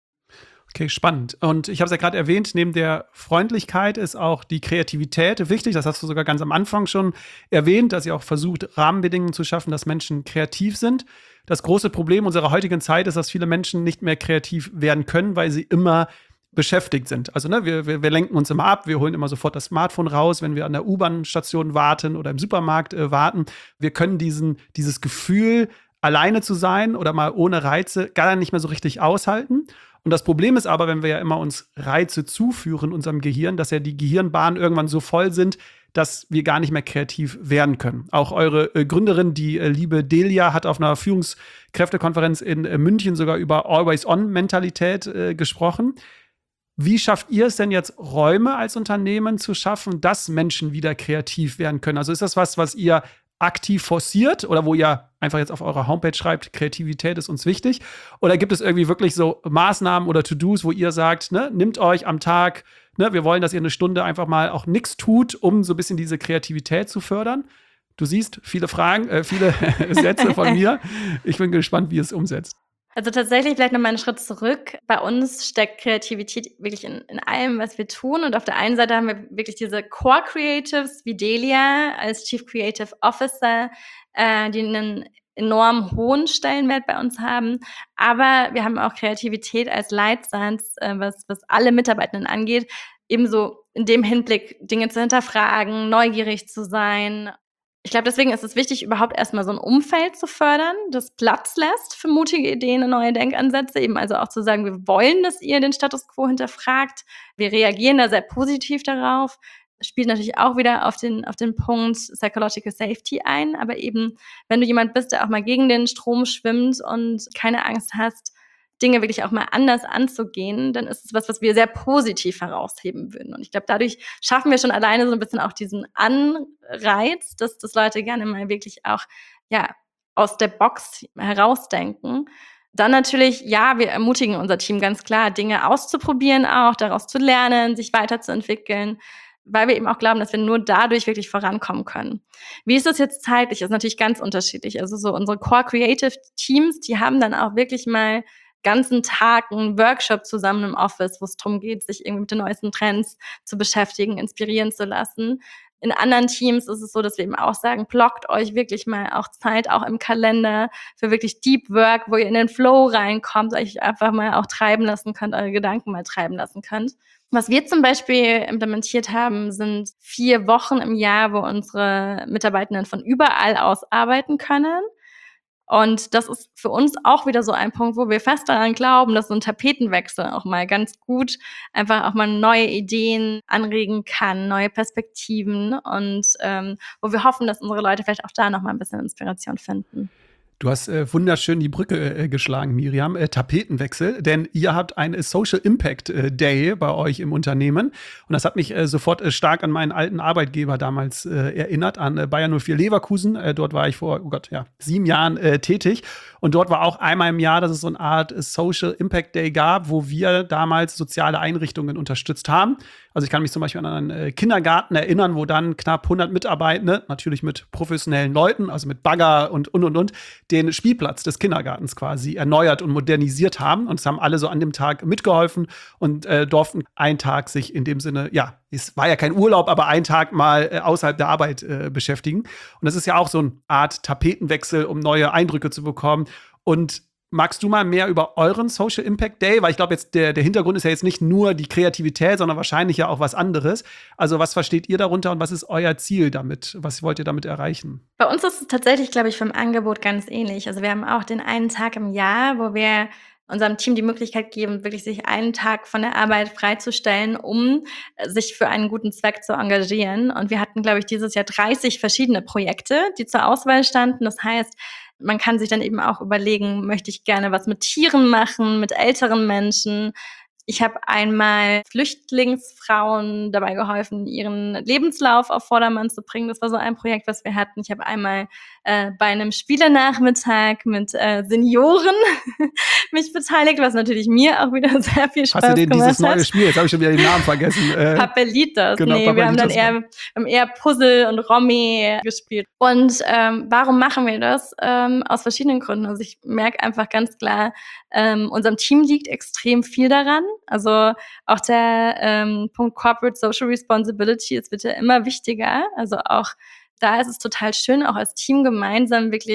Okay, spannend. Und ich habe es ja gerade erwähnt, neben der Freundlichkeit ist auch die Kreativität wichtig. Das hast du sogar ganz am Anfang schon erwähnt, dass ihr auch versucht, Rahmenbedingungen zu schaffen, dass Menschen kreativ sind. Das große Problem unserer heutigen Zeit ist, dass viele Menschen nicht mehr kreativ werden können, weil sie immer beschäftigt sind. Also ne, wir, wir, wir lenken uns immer ab, wir holen immer sofort das Smartphone raus, wenn wir an der U-Bahn-Station warten oder im Supermarkt äh, warten. Wir können diesen, dieses Gefühl, alleine zu sein oder mal ohne Reize gar nicht mehr so richtig aushalten. Und das Problem ist aber, wenn wir ja immer uns Reize zuführen unserem Gehirn, dass ja die Gehirnbahnen irgendwann so voll sind, dass wir gar nicht mehr kreativ werden können. Auch eure äh, Gründerin, die äh, liebe Delia, hat auf einer Führungskräftekonferenz in äh, München sogar über Always-On-Mentalität äh, gesprochen. Wie schafft ihr es denn jetzt, Räume als Unternehmen zu schaffen, dass Menschen wieder kreativ werden können? Also ist das was, was ihr aktiv forciert oder wo ihr einfach jetzt auf eurer Homepage schreibt, Kreativität ist uns wichtig? Oder gibt es irgendwie wirklich so Maßnahmen oder To-Dos, wo ihr sagt, ne, nehmt euch am Tag, ne, wir wollen, dass ihr eine Stunde einfach mal auch nichts tut, um so ein bisschen diese Kreativität zu fördern? Du siehst, viele Fragen, äh, viele Sätze von mir. Ich bin gespannt, wie ihr es umsetzt. Also tatsächlich vielleicht noch mal einen Schritt zurück. Bei uns steckt Kreativität wirklich in, in allem, was wir tun. Und auf der einen Seite haben wir wirklich diese Core Creatives wie Delia als Chief Creative Officer, äh, die einen enorm hohen Stellenwert bei uns haben. Aber wir haben auch Kreativität als Leitsatz, äh, was, was alle Mitarbeitenden angeht. Ebenso in dem Hinblick, Dinge zu hinterfragen, neugierig zu sein. Ich glaube, deswegen ist es wichtig, überhaupt erstmal so ein Umfeld zu fördern, das Platz lässt für mutige Ideen und neue Denkansätze. Eben also auch zu sagen, wir wollen, dass ihr den Status quo hinterfragt. Wir reagieren da sehr positiv darauf. Spielt natürlich auch wieder auf den, auf den Punkt Psychological Safety ein. Aber eben, wenn du jemand bist, der auch mal gegen den Strom schwimmt und keine Angst hast, Dinge wirklich auch mal anders anzugehen, dann ist es was, was wir sehr positiv herausheben würden. Und ich glaube, dadurch schaffen wir schon alleine so ein bisschen auch diesen Anreiz, dass, dass Leute gerne mal wirklich auch, ja, aus der Box herausdenken. Dann natürlich, ja, wir ermutigen unser Team ganz klar, Dinge auszuprobieren auch, daraus zu lernen, sich weiterzuentwickeln, weil wir eben auch glauben, dass wir nur dadurch wirklich vorankommen können. Wie ist das jetzt zeitlich? Das ist natürlich ganz unterschiedlich. Also so unsere Core Creative Teams, die haben dann auch wirklich mal ganzen Tag einen Workshop zusammen im Office, wo es darum geht, sich irgendwie mit den neuesten Trends zu beschäftigen, inspirieren zu lassen. In anderen Teams ist es so, dass wir eben auch sagen, blockt euch wirklich mal auch Zeit, auch im Kalender, für wirklich Deep Work, wo ihr in den Flow reinkommt, euch einfach mal auch treiben lassen könnt, eure Gedanken mal treiben lassen könnt. Was wir zum Beispiel implementiert haben, sind vier Wochen im Jahr, wo unsere Mitarbeitenden von überall aus arbeiten können. Und das ist für uns auch wieder so ein Punkt, wo wir fest daran glauben, dass so ein Tapetenwechsel auch mal ganz gut einfach auch mal neue Ideen anregen kann, neue Perspektiven und ähm, wo wir hoffen, dass unsere Leute vielleicht auch da noch mal ein bisschen Inspiration finden. Du hast äh, wunderschön die Brücke äh, geschlagen, Miriam. Äh, Tapetenwechsel, denn ihr habt einen Social Impact äh, Day bei euch im Unternehmen. Und das hat mich äh, sofort äh, stark an meinen alten Arbeitgeber damals äh, erinnert, an äh, Bayer null vier Leverkusen. Äh, dort war ich vor, oh Gott, ja, sieben Jahren äh, tätig. Und dort war auch einmal im Jahr, dass es so eine Art äh, Social Impact Day gab, wo wir damals soziale Einrichtungen unterstützt haben. Also ich kann mich zum Beispiel an einen äh, Kindergarten erinnern, wo dann knapp hundert Mitarbeitende, natürlich mit professionellen Leuten, also mit Bagger und, und, und, und, den Spielplatz des Kindergartens quasi erneuert und modernisiert haben. Und es haben alle so an dem Tag mitgeholfen und äh, durften einen Tag sich in dem Sinne, ja, es war ja kein Urlaub, aber einen Tag mal äh, außerhalb der Arbeit äh, beschäftigen. Und das ist ja auch so eine Art Tapetenwechsel, um neue Eindrücke zu bekommen. Und magst du mal mehr über euren Social Impact Day? Weil ich glaube, jetzt der, der Hintergrund ist ja jetzt nicht nur die Kreativität, sondern wahrscheinlich ja auch was anderes. Also was versteht ihr darunter und was ist euer Ziel damit? Was wollt ihr damit erreichen? Bei uns ist es tatsächlich, glaube ich, vom Angebot ganz ähnlich. Also wir haben auch den einen Tag im Jahr, wo wir unserem Team die Möglichkeit geben, wirklich sich einen Tag von der Arbeit freizustellen, um sich für einen guten Zweck zu engagieren. Und wir hatten, glaube ich, dieses Jahr dreißig verschiedene Projekte, die zur Auswahl standen. Das heißt, man kann sich dann eben auch überlegen, möchte ich gerne was mit Tieren machen, mit älteren Menschen. Ich habe einmal Flüchtlingsfrauen dabei geholfen, ihren Lebenslauf auf Vordermann zu bringen. Das war so ein Projekt, was wir hatten. Ich habe einmal äh, bei einem Spielenachmittag mit äh, Senioren mich beteiligt, was natürlich mir auch wieder sehr viel Spaß gemacht hat. Hast du denn dieses neue Spiel, jetzt habe ich schon wieder den Namen vergessen. Äh, Papelitos. Genau, nee, wir haben dann eher, haben eher Puzzle und Romy gespielt. Und ähm, warum machen wir das? Ähm, aus verschiedenen Gründen. Also ich merke einfach ganz klar, ähm, unserem Team liegt extrem viel daran. Also auch der ähm, Punkt Corporate Social Responsibility, es wird ja immer wichtiger. Also auch da ist es total schön, auch als Team gemeinsam wirklich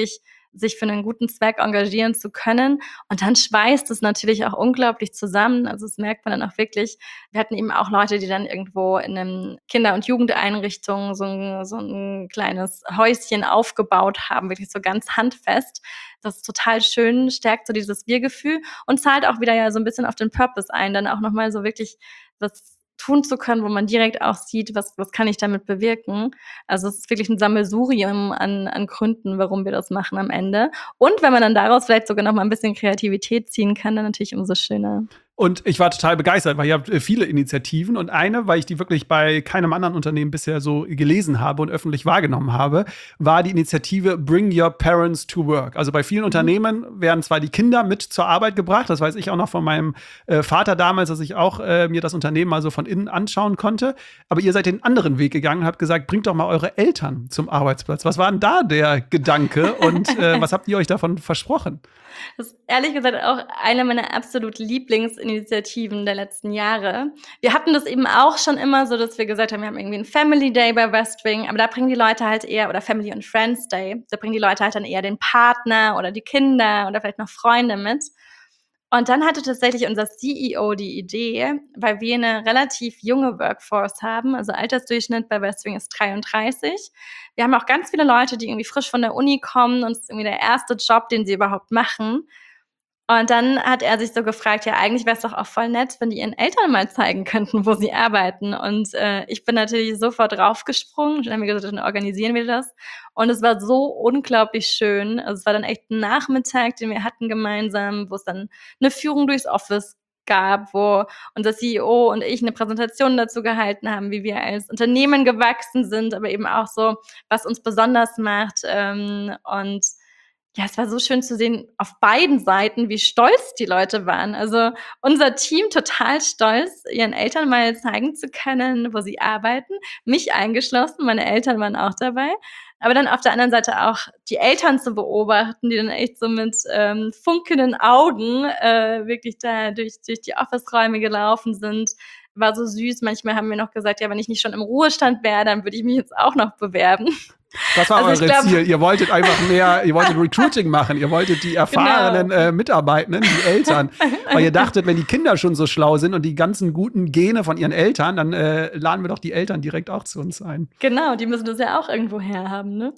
sich für einen guten Zweck engagieren zu können. Und dann schweißt es natürlich auch unglaublich zusammen. Also das merkt man dann auch wirklich. Wir hatten eben auch Leute, die dann irgendwo in einem Kinder- und Jugendeinrichtung so ein, so ein kleines Häuschen aufgebaut haben, wirklich so ganz handfest. Das ist total schön, stärkt so dieses Wir-Gefühl und zahlt auch wieder ja so ein bisschen auf den Purpose ein, dann auch nochmal so wirklich was tun zu können, wo man direkt auch sieht, was, was kann ich damit bewirken. Also es ist wirklich ein Sammelsurium an, an Gründen, warum wir das machen am Ende. Und wenn man dann daraus vielleicht sogar noch mal ein bisschen Kreativität ziehen kann, dann natürlich umso schöner. Und ich war total begeistert, weil ihr habt viele Initiativen und eine, weil ich die wirklich bei keinem anderen Unternehmen bisher so gelesen habe und öffentlich wahrgenommen habe, war die Initiative Bring Your Parents to Work. Also bei vielen mhm. Unternehmen werden zwar die Kinder mit zur Arbeit gebracht, das weiß ich auch noch von meinem äh, Vater damals, dass ich auch äh, mir das Unternehmen mal so von innen anschauen konnte, aber ihr seid den anderen Weg gegangen und habt gesagt, bringt doch mal eure Eltern zum Arbeitsplatz. Was war denn da der Gedanke und äh, was habt ihr euch davon versprochen? Das ist ehrlich gesagt auch eine meiner absolut Lieblingsinitiativen der letzten Jahre. Wir hatten das eben auch schon immer so, dass wir gesagt haben, wir haben irgendwie einen Family Day bei Westwing, aber da bringen die Leute halt eher, oder Family and Friends Day, da bringen die Leute halt dann eher den Partner oder die Kinder oder vielleicht noch Freunde mit. Und dann hatte tatsächlich unser C E O die Idee, weil wir eine relativ junge Workforce haben, also Altersdurchschnitt bei Westwing ist dreiunddreißig. Wir haben auch ganz viele Leute, die irgendwie frisch von der Uni kommen und es ist irgendwie der erste Job, den sie überhaupt machen. Und dann hat er sich so gefragt, ja, eigentlich wäre es doch auch voll nett, wenn die ihren Eltern mal zeigen könnten, wo sie arbeiten. Und äh, ich bin natürlich sofort draufgesprungen und dann haben wir gesagt, dann organisieren wir das. Und es war so unglaublich schön. Also es war dann echt ein Nachmittag, den wir hatten gemeinsam, wo es dann eine Führung durchs Office gab, wo unser C E O und ich eine Präsentation dazu gehalten haben, wie wir als Unternehmen gewachsen sind, aber eben auch so, was uns besonders macht. Ähm, und ja, es war so schön zu sehen auf beiden Seiten, wie stolz die Leute waren. Also unser Team total stolz, ihren Eltern mal zeigen zu können, wo sie arbeiten. Mich eingeschlossen, meine Eltern waren auch dabei. Aber dann auf der anderen Seite auch die Eltern zu beobachten, die dann echt so mit ähm, funkelnden Augen äh, wirklich da durch, durch die Office-Räume gelaufen sind. War so süß. Manchmal haben wir noch gesagt, ja, wenn ich nicht schon im Ruhestand wäre, dann würde ich mich jetzt auch noch bewerben. Das war also eure glaub, Ziel. Ihr wolltet einfach mehr, ihr wolltet Recruiting machen. Ihr wolltet die erfahrenen genau. äh, Mitarbeitenden, die Eltern. Weil ihr dachtet, wenn die Kinder schon so schlau sind und die ganzen guten Gene von ihren Eltern, dann äh, laden wir doch die Eltern direkt auch zu uns ein. Genau, die müssen das ja auch irgendwo herhaben, ne?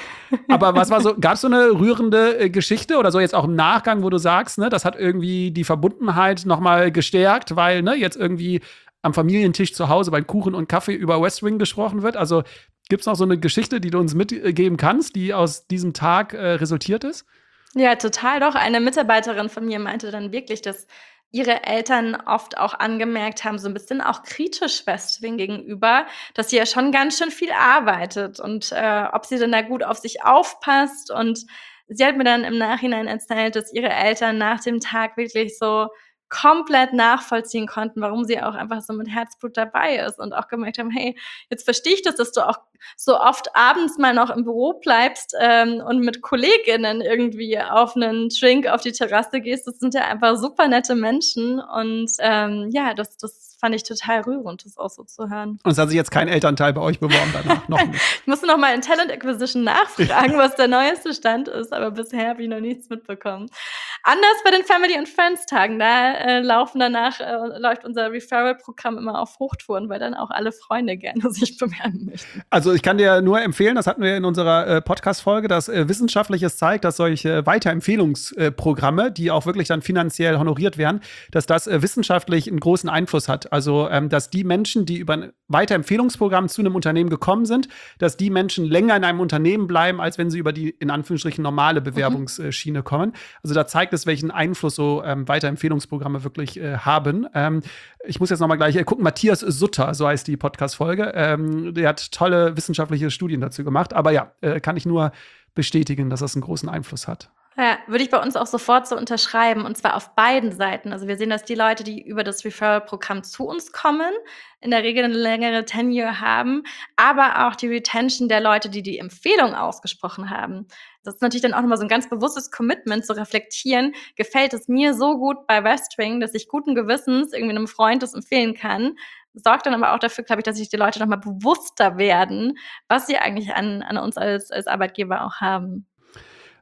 Aber was war so, gab es so eine rührende äh, Geschichte oder so jetzt auch im Nachgang, wo du sagst, ne, das hat irgendwie die Verbundenheit nochmal gestärkt, weil ne, jetzt irgendwie am Familientisch zu Hause beim Kuchen und Kaffee über Westwing gesprochen wird? Also gibt es noch so eine Geschichte, die du uns mitgeben kannst, die aus diesem Tag äh, resultiert ist? Ja, total doch. Eine Mitarbeiterin von mir meinte dann wirklich, dass ihre Eltern oft auch angemerkt haben, so ein bisschen auch kritisch Westwing gegenüber, dass sie ja schon ganz schön viel arbeitet und äh, ob sie denn da gut auf sich aufpasst. Und sie hat mir dann im Nachhinein erzählt, dass ihre Eltern nach dem Tag wirklich so komplett nachvollziehen konnten, warum sie auch einfach so mit Herzblut dabei ist und auch gemerkt haben, hey, jetzt verstehe ich das, dass du auch so oft abends mal noch im Büro bleibst ähm, und mit KollegInnen irgendwie auf einen Drink auf die Terrasse gehst. Das sind ja einfach super nette Menschen und ähm, ja, das, das fand ich total rührend, das auch so zu hören. Und es hat sich jetzt kein Elternteil bei euch beworben danach, noch nicht. Ich musste noch mal in Talent Acquisition nachfragen, was der neueste Stand ist, aber bisher habe ich noch nichts mitbekommen. Anders bei den Family and Friends Tagen, da äh, laufen danach, äh, läuft unser Referral-Programm immer auf Hochtouren, weil dann auch alle Freunde gerne sich bewerben möchten. Also ich kann dir nur empfehlen, das hatten wir in unserer äh, Podcast-Folge, dass äh, Wissenschaftliches zeigt, dass solche Weiterempfehlungsprogramme, äh, die auch wirklich dann finanziell honoriert werden, dass das äh, wissenschaftlich einen großen Einfluss hat. Also ähm, dass die Menschen, die über ein Weiterempfehlungsprogramm zu einem Unternehmen gekommen sind, dass die Menschen länger in einem Unternehmen bleiben, als wenn sie über die in Anführungsstrichen normale Bewerbungsschiene mhm. kommen. Also da zeigt es, welchen Einfluss so ähm, Weiterempfehlungsprogramme wirklich äh, haben. Ähm, ich muss jetzt noch mal gleich äh, gucken, Matthias Sutter, so heißt die Podcast-Folge, ähm, der hat tolle wissenschaftliche Studien dazu gemacht. Aber ja, äh, kann ich nur bestätigen, dass das einen großen Einfluss hat. Ja, würde ich bei uns auch sofort so unterschreiben, und zwar auf beiden Seiten. Also wir sehen, dass die Leute, die über das Referral-Programm zu uns kommen, in der Regel eine längere Tenure haben, aber auch die Retention der Leute, die die Empfehlung ausgesprochen haben. Das ist natürlich dann auch nochmal so ein ganz bewusstes Commitment zu reflektieren, gefällt es mir so gut bei Westwing, dass ich guten Gewissens irgendwie einem Freund das empfehlen kann. Sorgt dann aber auch dafür, glaube ich, dass sich die Leute nochmal bewusster werden, was sie eigentlich an, an uns als, als Arbeitgeber auch haben.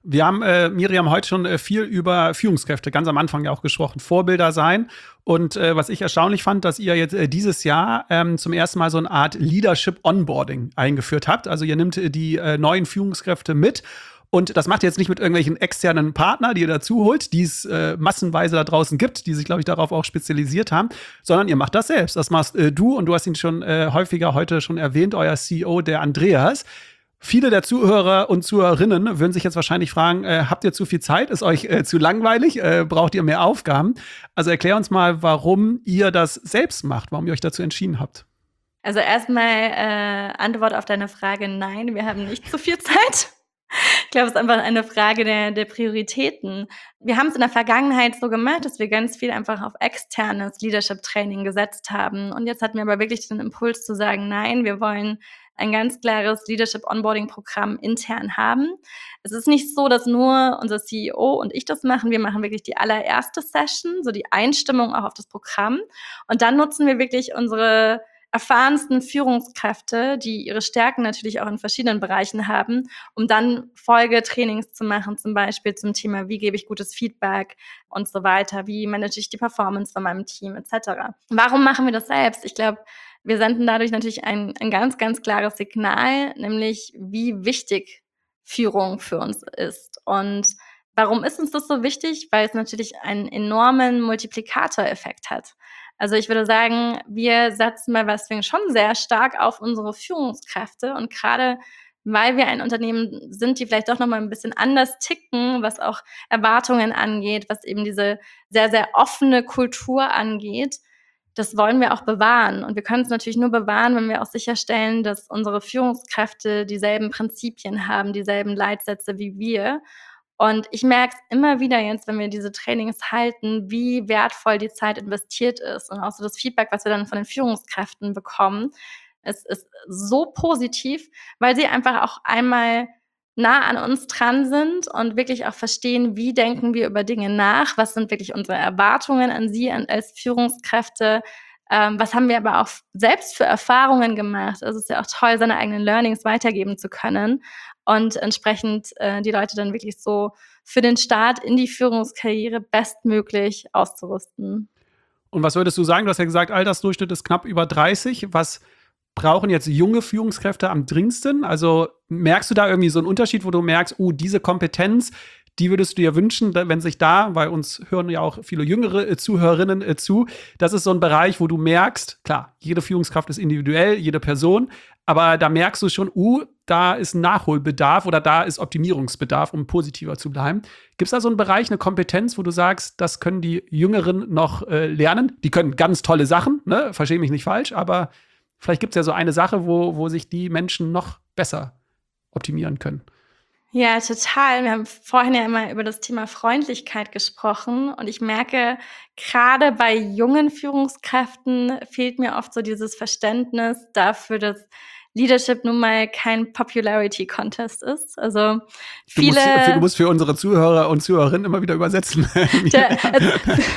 Wir haben, äh, Miriam, heute schon äh, viel über Führungskräfte, ganz am Anfang ja auch gesprochen, Vorbilder sein. Und äh, was ich erstaunlich fand, dass ihr jetzt äh, dieses Jahr ähm, zum ersten Mal so eine Art Leadership Onboarding eingeführt habt. Also ihr nehmt äh, die äh, neuen Führungskräfte mit. Und das macht ihr jetzt nicht mit irgendwelchen externen Partnern, die ihr dazu holt, die es äh, massenweise da draußen gibt, die sich, glaube ich, darauf auch spezialisiert haben, sondern ihr macht das selbst. Das machst äh, du, und du hast ihn schon äh, häufiger heute schon erwähnt, euer C E O, der Andreas. Viele der Zuhörer und Zuhörerinnen würden sich jetzt wahrscheinlich fragen, äh, habt ihr zu viel Zeit? Ist euch äh, zu langweilig? Äh, braucht ihr mehr Aufgaben? Also erklär uns mal, warum ihr das selbst macht, warum ihr euch dazu entschieden habt. Also erstmal äh, Antwort auf deine Frage, nein, wir haben nicht zu viel Zeit. Ich glaube, es ist einfach eine Frage der, der Prioritäten. Wir haben es in der Vergangenheit so gemacht, dass wir ganz viel einfach auf externes Leadership-Training gesetzt haben. Und jetzt hatten wir aber wirklich den Impuls zu sagen, nein, wir wollen ein ganz klares Leadership-Onboarding-Programm intern haben. Es ist nicht so, dass nur unser C E O und ich das machen. Wir machen wirklich die allererste Session, so die Einstimmung auch auf das Programm. Und dann nutzen wir wirklich unsere erfahrensten Führungskräfte, die ihre Stärken natürlich auch in verschiedenen Bereichen haben, um dann Folgetrainings zu machen, zum Beispiel zum Thema, wie gebe ich gutes Feedback und so weiter, wie manage ich die Performance von meinem Team et cetera. Warum machen wir das selbst? Ich glaube, wir senden dadurch natürlich ein, ein ganz, ganz klares Signal, nämlich wie wichtig Führung für uns ist. Und warum ist uns das so wichtig? Weil es natürlich einen enormen Multiplikatoreffekt hat. Also ich würde sagen, wir setzen bei Westwing schon sehr stark auf unsere Führungskräfte, und gerade weil wir ein Unternehmen sind, die vielleicht doch noch mal ein bisschen anders ticken, was auch Erwartungen angeht, was eben diese sehr, sehr offene Kultur angeht, das wollen wir auch bewahren. Und wir können es natürlich nur bewahren, wenn wir auch sicherstellen, dass unsere Führungskräfte dieselben Prinzipien haben, dieselben Leitsätze wie wir. Und ich merke es immer wieder jetzt, wenn wir diese Trainings halten, wie wertvoll die Zeit investiert ist. Und auch so das Feedback, was wir dann von den Führungskräften bekommen, es ist so positiv, weil sie einfach auch einmal nah an uns dran sind und wirklich auch verstehen, wie denken wir über Dinge nach, was sind wirklich unsere Erwartungen an sie als Führungskräfte, ähm, was haben wir aber auch selbst für Erfahrungen gemacht. Also es ist ja auch toll, seine eigenen Learnings weitergeben zu können und entsprechend äh, die Leute dann wirklich so für den Start in die Führungskarriere bestmöglich auszurüsten. Und was würdest du sagen? Du hast ja gesagt, Altersdurchschnitt ist knapp über dreißig. Was brauchen jetzt junge Führungskräfte am dringendsten? Also merkst du da irgendwie so einen Unterschied, wo du merkst, oh, diese Kompetenz, die würdest du dir wünschen, wenn sich da, weil uns hören ja auch viele jüngere äh, Zuhörerinnen äh, zu, das ist so ein Bereich, wo du merkst, klar, jede Führungskraft ist individuell, jede Person, aber da merkst du schon, uh, da ist ein Nachholbedarf oder da ist Optimierungsbedarf, um positiver zu bleiben. Gibt es da so einen Bereich, eine Kompetenz, wo du sagst, das können die Jüngeren noch äh, lernen? Die können ganz tolle Sachen, ne? Verstehe mich nicht falsch, aber vielleicht gibt es ja so eine Sache, wo, wo sich die Menschen noch besser optimieren können. Ja, total. Wir haben vorhin ja immer über das Thema Freundlichkeit gesprochen, und ich merke, gerade bei jungen Führungskräften fehlt mir oft so dieses Verständnis dafür, dass Leadership nun mal kein Popularity-Contest ist. Also viele. Du musst, du musst für unsere Zuhörer und Zuhörerinnen immer wieder übersetzen. Der, also,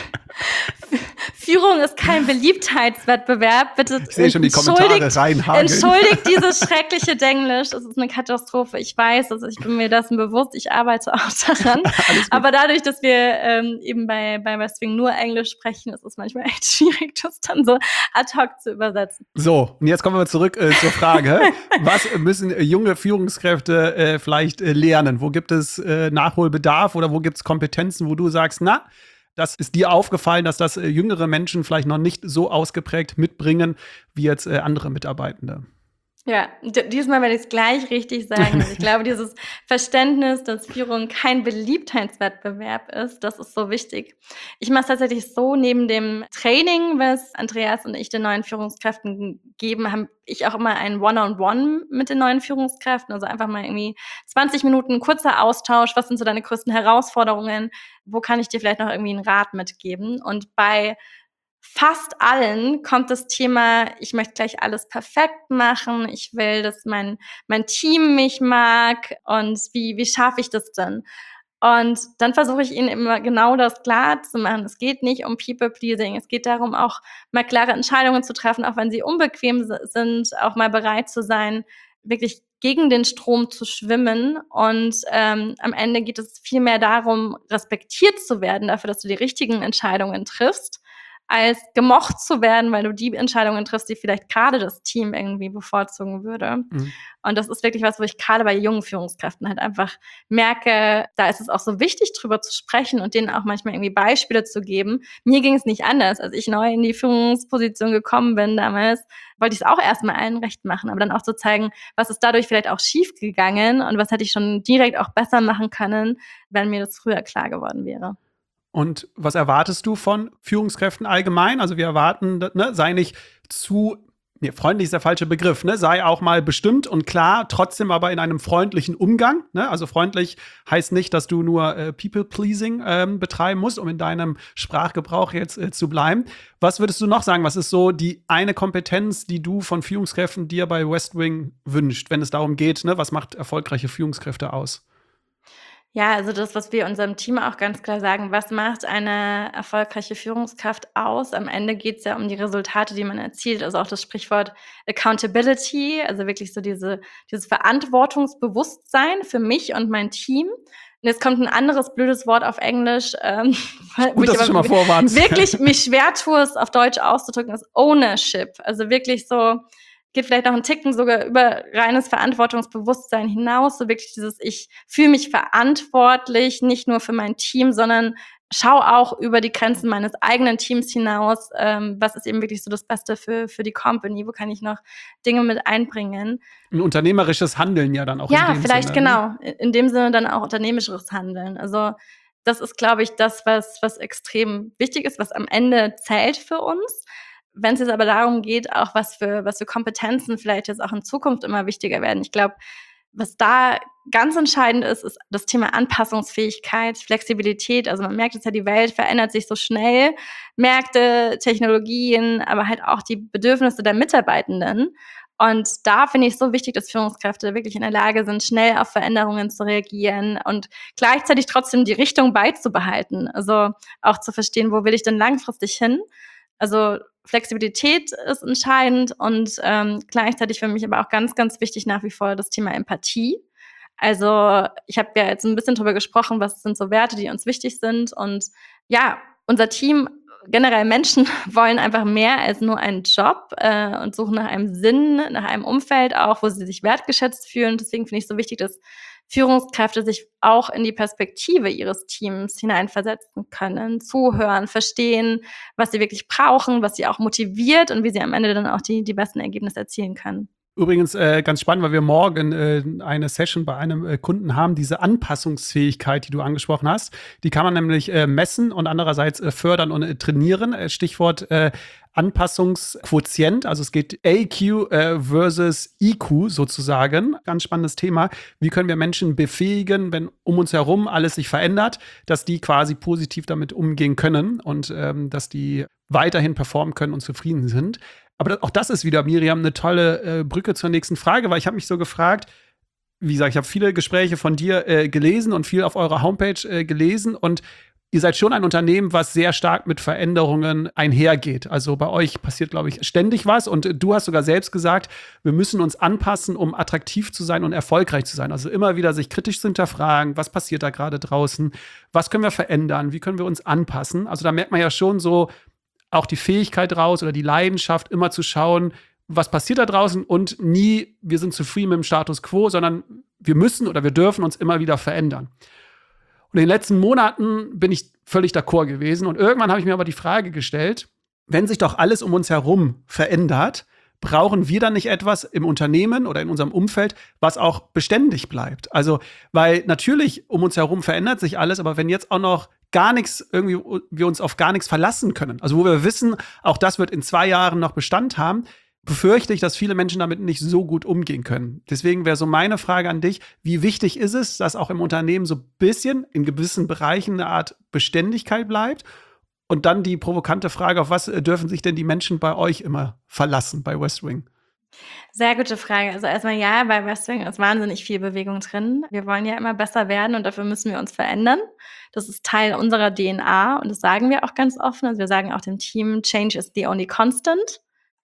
Führung ist kein Beliebtheitswettbewerb. Bitte ich sehe schon die Kommentare reinhageln. Entschuldigt dieses schreckliche Denglisch. Das ist eine Katastrophe. Ich weiß, also ich bin mir dessen bewusst. Ich arbeite auch daran. Aber dadurch, dass wir ähm, eben bei, bei Westwing nur Englisch sprechen, ist es manchmal echt schwierig, das dann so ad hoc zu übersetzen. So, und jetzt kommen wir zurück äh, zur Frage. Was müssen äh, junge Führungskräfte äh, vielleicht äh, lernen? Wo gibt es äh, Nachholbedarf oder wo gibt es Kompetenzen, wo du sagst, na, das ist dir aufgefallen, dass das äh, jüngere Menschen vielleicht noch nicht so ausgeprägt mitbringen wie jetzt äh, andere Mitarbeitende? Ja, d- diesmal werde ich es gleich richtig sagen. Also ich glaube, dieses Verständnis, dass Führung kein Beliebtheitswettbewerb ist, das ist so wichtig. Ich mache es tatsächlich so, neben dem Training, was Andreas und ich den neuen Führungskräften geben, habe ich auch immer ein One-on-One mit den neuen Führungskräften. Also einfach mal irgendwie zwanzig Minuten kurzer Austausch. Was sind so deine größten Herausforderungen? Wo kann ich dir vielleicht noch irgendwie einen Rat mitgeben? Und bei fast allen kommt das Thema, ich möchte gleich alles perfekt machen, ich will, dass mein, mein Team mich mag, und wie, wie schaffe ich das denn? Und dann versuche ich ihnen immer genau das klar zu machen. Es geht nicht um People-Pleasing, es geht darum, auch mal klare Entscheidungen zu treffen, auch wenn sie unbequem sind, auch mal bereit zu sein, wirklich gegen den Strom zu schwimmen. Und ähm, am Ende geht es viel mehr darum, respektiert zu werden dafür, dass du die richtigen Entscheidungen triffst, als gemocht zu werden, weil du die Entscheidungen triffst, die vielleicht gerade das Team irgendwie bevorzugen würde. Mhm. Und das ist wirklich was, wo ich gerade bei jungen Führungskräften halt einfach merke, da ist es auch so wichtig, drüber zu sprechen und denen auch manchmal irgendwie Beispiele zu geben. Mir ging es nicht anders. Als ich neu in die Führungsposition gekommen bin damals, wollte ich es auch erstmal allen recht machen, aber dann auch zu zeigen, was ist dadurch vielleicht auch schief gegangen und was hätte ich schon direkt auch besser machen können, wenn mir das früher klar geworden wäre. Und was erwartest du von Führungskräften allgemein? Also wir erwarten, ne, sei nicht zu, nee, freundlich ist der falsche Begriff, ne, sei auch mal bestimmt und klar, trotzdem aber in einem freundlichen Umgang. Ne? Also freundlich heißt nicht, dass du nur äh, People-Pleasing ähm, betreiben musst, um in deinem Sprachgebrauch jetzt äh, zu bleiben. Was würdest du noch sagen? Was ist so die eine Kompetenz, die du von Führungskräften dir bei Westwing wünscht, wenn es darum geht, ne, was macht erfolgreiche Führungskräfte aus? Ja, also das, was wir unserem Team auch ganz klar sagen, was macht eine erfolgreiche Führungskraft aus? Am Ende geht es ja um die Resultate, die man erzielt. Also auch das Sprichwort Accountability, also wirklich so diese, dieses Verantwortungsbewusstsein für mich und mein Team. Und jetzt kommt ein anderes blödes Wort auf Englisch, ähm, wo Gut, ich dass du aber schon mal vorwarnst. wirklich mich schwer tue, es auf Deutsch auszudrücken, ist Ownership. Also wirklich so, geht vielleicht noch einen Ticken sogar über reines Verantwortungsbewusstsein hinaus, so wirklich dieses, ich fühle mich verantwortlich, nicht nur für mein Team, sondern schaue auch über die Grenzen meines eigenen Teams hinaus, ähm, was ist eben wirklich so das Beste für, für die Company, wo kann ich noch Dinge mit einbringen. Ein unternehmerisches Handeln ja dann auch Ja, in dem vielleicht Sinne, ne? genau, in dem Sinne dann auch unternehmerisches Handeln. Also das ist, glaube ich, das, was, was extrem wichtig ist, was am Ende zählt für uns. Wenn es jetzt aber darum geht, auch was für, was für Kompetenzen vielleicht jetzt auch in Zukunft immer wichtiger werden. Ich glaube, was da ganz entscheidend ist, ist das Thema Anpassungsfähigkeit, Flexibilität. Also man merkt jetzt ja, die Welt verändert sich so schnell. Märkte, Technologien, aber halt auch die Bedürfnisse der Mitarbeitenden. Und da finde ich es so wichtig, dass Führungskräfte wirklich in der Lage sind, schnell auf Veränderungen zu reagieren und gleichzeitig trotzdem die Richtung beizubehalten. Also auch zu verstehen, wo will ich denn langfristig hin? Also Flexibilität ist entscheidend und ähm, gleichzeitig für mich aber auch ganz, ganz wichtig nach wie vor das Thema Empathie. Also ich habe ja jetzt ein bisschen drüber gesprochen, was sind so Werte, die uns wichtig sind. Und ja, unser Team, generell Menschen wollen einfach mehr als nur einen Job äh, und suchen nach einem Sinn, nach einem Umfeld auch, wo sie sich wertgeschätzt fühlen. Deswegen finde ich es so wichtig, dass Führungskräfte sich auch in die Perspektive ihres Teams hineinversetzen können, zuhören, verstehen, was sie wirklich brauchen, was sie auch motiviert und wie sie am Ende dann auch die, die besten Ergebnisse erzielen können. Übrigens äh, ganz spannend, weil wir morgen äh, eine Session bei einem äh, Kunden haben, diese Anpassungsfähigkeit, die du angesprochen hast, die kann man nämlich äh, messen und andererseits äh, fördern und äh, trainieren. Äh, Stichwort äh, Anpassungsquotient, also es geht A Q äh, versus I Q sozusagen. Ganz spannendes Thema. Wie können wir Menschen befähigen, wenn um uns herum alles sich verändert, dass die quasi positiv damit umgehen können und ähm, dass die weiterhin performen können und zufrieden sind. Aber das, auch das ist wieder, Miriam, eine tolle äh, Brücke zur nächsten Frage, weil ich habe mich so gefragt, wie gesagt, ich habe viele Gespräche von dir äh, gelesen und viel auf eurer Homepage äh, gelesen und ihr seid schon ein Unternehmen, was sehr stark mit Veränderungen einhergeht. Also bei euch passiert, glaube ich, ständig was und du hast sogar selbst gesagt, wir müssen uns anpassen, um attraktiv zu sein und erfolgreich zu sein. Also immer wieder sich kritisch zu hinterfragen, was passiert da gerade draußen, was können wir verändern, wie können wir uns anpassen. Also da merkt man ja schon so, auch die Fähigkeit raus oder die Leidenschaft, immer zu schauen, was passiert da draußen und nie, wir sind zufrieden mit dem Status quo, sondern wir müssen oder wir dürfen uns immer wieder verändern. Und in den letzten Monaten bin ich völlig d'accord gewesen und irgendwann habe ich mir aber die Frage gestellt, wenn sich doch alles um uns herum verändert, brauchen wir dann nicht etwas im Unternehmen oder in unserem Umfeld, was auch beständig bleibt? Also, weil natürlich um uns herum verändert sich alles, aber wenn jetzt auch noch gar nichts, irgendwie wir uns auf gar nichts verlassen können, also wo wir wissen, auch das wird in zwei Jahren noch Bestand haben, befürchte ich, dass viele Menschen damit nicht so gut umgehen können. Deswegen wäre so meine Frage an dich, wie wichtig ist es, dass auch im Unternehmen so ein bisschen in gewissen Bereichen eine Art Beständigkeit bleibt? Und dann die provokante Frage, auf was dürfen sich denn die Menschen bei euch immer verlassen, bei Westwing? Sehr gute Frage. Also erstmal ja, bei Westwing ist wahnsinnig viel Bewegung drin. Wir wollen ja immer besser werden und dafür müssen wir uns verändern. Das ist Teil unserer D N A und das sagen wir auch ganz offen. Also wir sagen auch dem Team, Change is the only constant.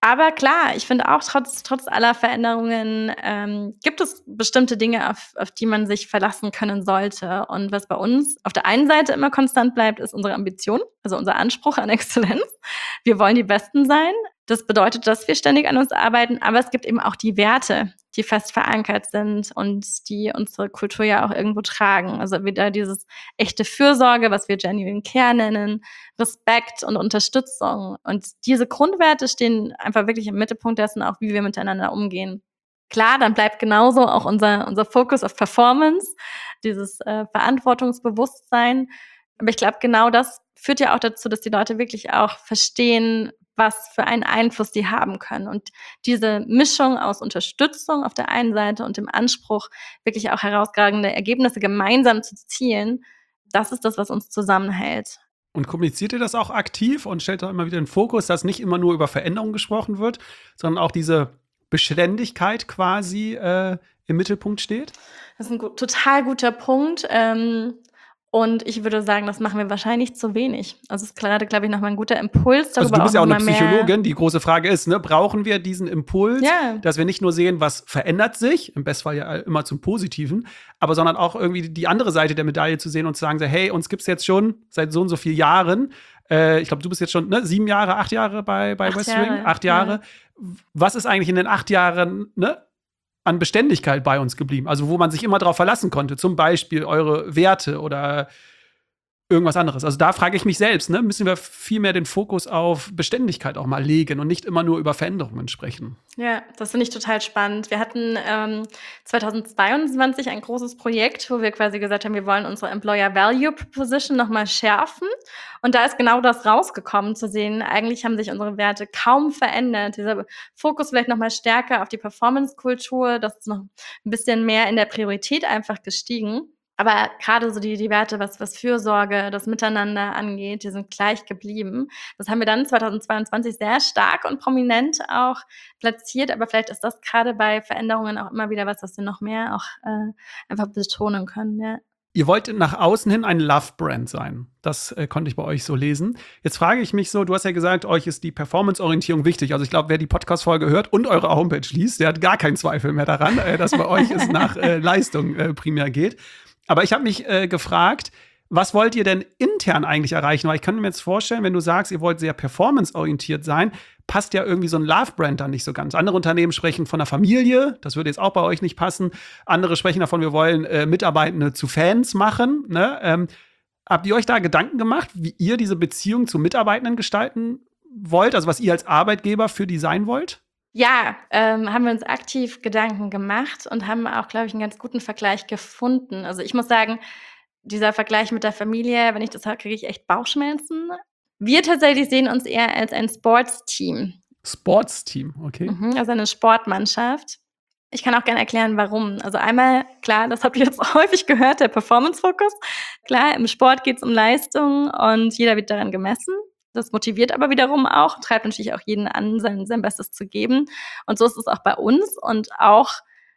Aber klar, ich finde auch, trotz, trotz aller Veränderungen ähm, gibt es bestimmte Dinge, auf, auf die man sich verlassen können sollte. Und was bei uns auf der einen Seite immer konstant bleibt, ist unsere Ambition, also unser Anspruch an Exzellenz. Wir wollen die Besten sein. Das bedeutet, dass wir ständig an uns arbeiten, aber es gibt eben auch die Werte, die fest verankert sind und die unsere Kultur ja auch irgendwo tragen. Also wieder dieses echte Fürsorge, was wir Genuine Care nennen, Respekt und Unterstützung. Und diese Grundwerte stehen einfach wirklich im Mittelpunkt dessen, auch wie wir miteinander umgehen. Klar, dann bleibt genauso auch unser, unser Fokus auf Performance, dieses äh, Verantwortungsbewusstsein. Aber ich glaube, genau das führt ja auch dazu, dass die Leute wirklich auch verstehen, was für einen Einfluss die haben können. Und diese Mischung aus Unterstützung auf der einen Seite und dem Anspruch, wirklich auch herausragende Ergebnisse gemeinsam zu zielen, das ist das, was uns zusammenhält. Und kommuniziert ihr das auch aktiv und stellt da immer wieder den Fokus, dass nicht immer nur über Veränderungen gesprochen wird, sondern auch diese Beständigkeit quasi äh, im Mittelpunkt steht? Das ist ein gut, total guter Punkt. Ähm, Und ich würde sagen, das machen wir wahrscheinlich zu wenig. Also es ist gerade, glaube ich, nochmal ein guter Impuls darüber. Also du bist ja auch eine noch mal mehr- Psychologin. Die große Frage ist, ne, brauchen wir diesen Impuls, Ja. dass wir nicht nur sehen, was verändert sich, im Bestfall ja immer zum Positiven, aber sondern auch irgendwie die andere Seite der Medaille zu sehen und zu sagen, so, hey, uns gibt's jetzt schon seit so und so vielen Jahren. Äh, ich glaube, du bist jetzt schon ne, sieben Jahre, acht Jahre bei, bei Acht West Jahre, Wing. Acht Jahre. ja. Was ist eigentlich in den acht Jahren ne, an Beständigkeit bei uns geblieben? Also wo man sich immer drauf verlassen konnte. Zum Beispiel eure Werte oder irgendwas anderes. Also da frage ich mich selbst, ne, müssen wir viel mehr den Fokus auf Beständigkeit auch mal legen und nicht immer nur über Veränderungen sprechen. Ja, das finde ich total spannend. Wir hatten ähm, zweitausendzweiundzwanzig ein großes Projekt, wo wir quasi gesagt haben, wir wollen unsere Employer Value Proposition nochmal schärfen. Und da ist genau das rausgekommen, zu sehen, eigentlich haben sich unsere Werte kaum verändert. Dieser Fokus vielleicht nochmal stärker auf die Performance-Kultur, das ist noch ein bisschen mehr in der Priorität einfach gestiegen. Aber gerade so die, die Werte, was, was Fürsorge, das Miteinander angeht, die sind gleich geblieben. Das haben wir dann zweitausendzweiundzwanzig sehr stark und prominent auch platziert. Aber vielleicht ist das gerade bei Veränderungen auch immer wieder was, was wir noch mehr auch äh, einfach betonen können. Ja. Ihr wollt nach außen hin ein Love-Brand sein. Das äh, konnte ich bei euch so lesen. Jetzt frage ich mich so, du hast ja gesagt, euch ist die Performance-Orientierung wichtig. Also ich glaube, wer die Podcast-Folge hört und eure Homepage liest, der hat gar keinen Zweifel mehr daran, äh, dass bei euch es nach äh, Leistung äh, primär geht. Aber ich habe mich äh, gefragt, was wollt ihr denn intern eigentlich erreichen? Weil ich kann mir jetzt vorstellen, wenn du sagst, ihr wollt sehr performanceorientiert sein, passt ja irgendwie so ein Love-Brand dann nicht so ganz. Andere Unternehmen sprechen von einer Familie, das würde jetzt auch bei euch nicht passen. Andere sprechen davon, wir wollen äh, Mitarbeitende zu Fans machen. Ne? Ähm, habt ihr euch da Gedanken gemacht, wie ihr diese Beziehung zu Mitarbeitenden gestalten wollt? Also was ihr als Arbeitgeber für die sein wollt? Ja, ähm, haben wir uns aktiv Gedanken gemacht und haben auch, glaube ich, einen ganz guten Vergleich gefunden. Also ich muss sagen, dieser Vergleich mit der Familie, wenn ich das höre, kriege ich echt Bauchschmerzen. Wir tatsächlich sehen uns eher als ein Sportsteam. Sportsteam, okay. Mhm, also eine Sportmannschaft. Ich kann auch gerne erklären, warum. Also einmal, klar, das habt ihr jetzt häufig gehört, der Performance-Fokus. Klar, im Sport geht es um Leistung und jeder wird daran gemessen. Das motiviert aber wiederum auch, treibt natürlich auch jeden an, sein, sein Bestes zu geben. Und so ist es auch bei uns. Und auch,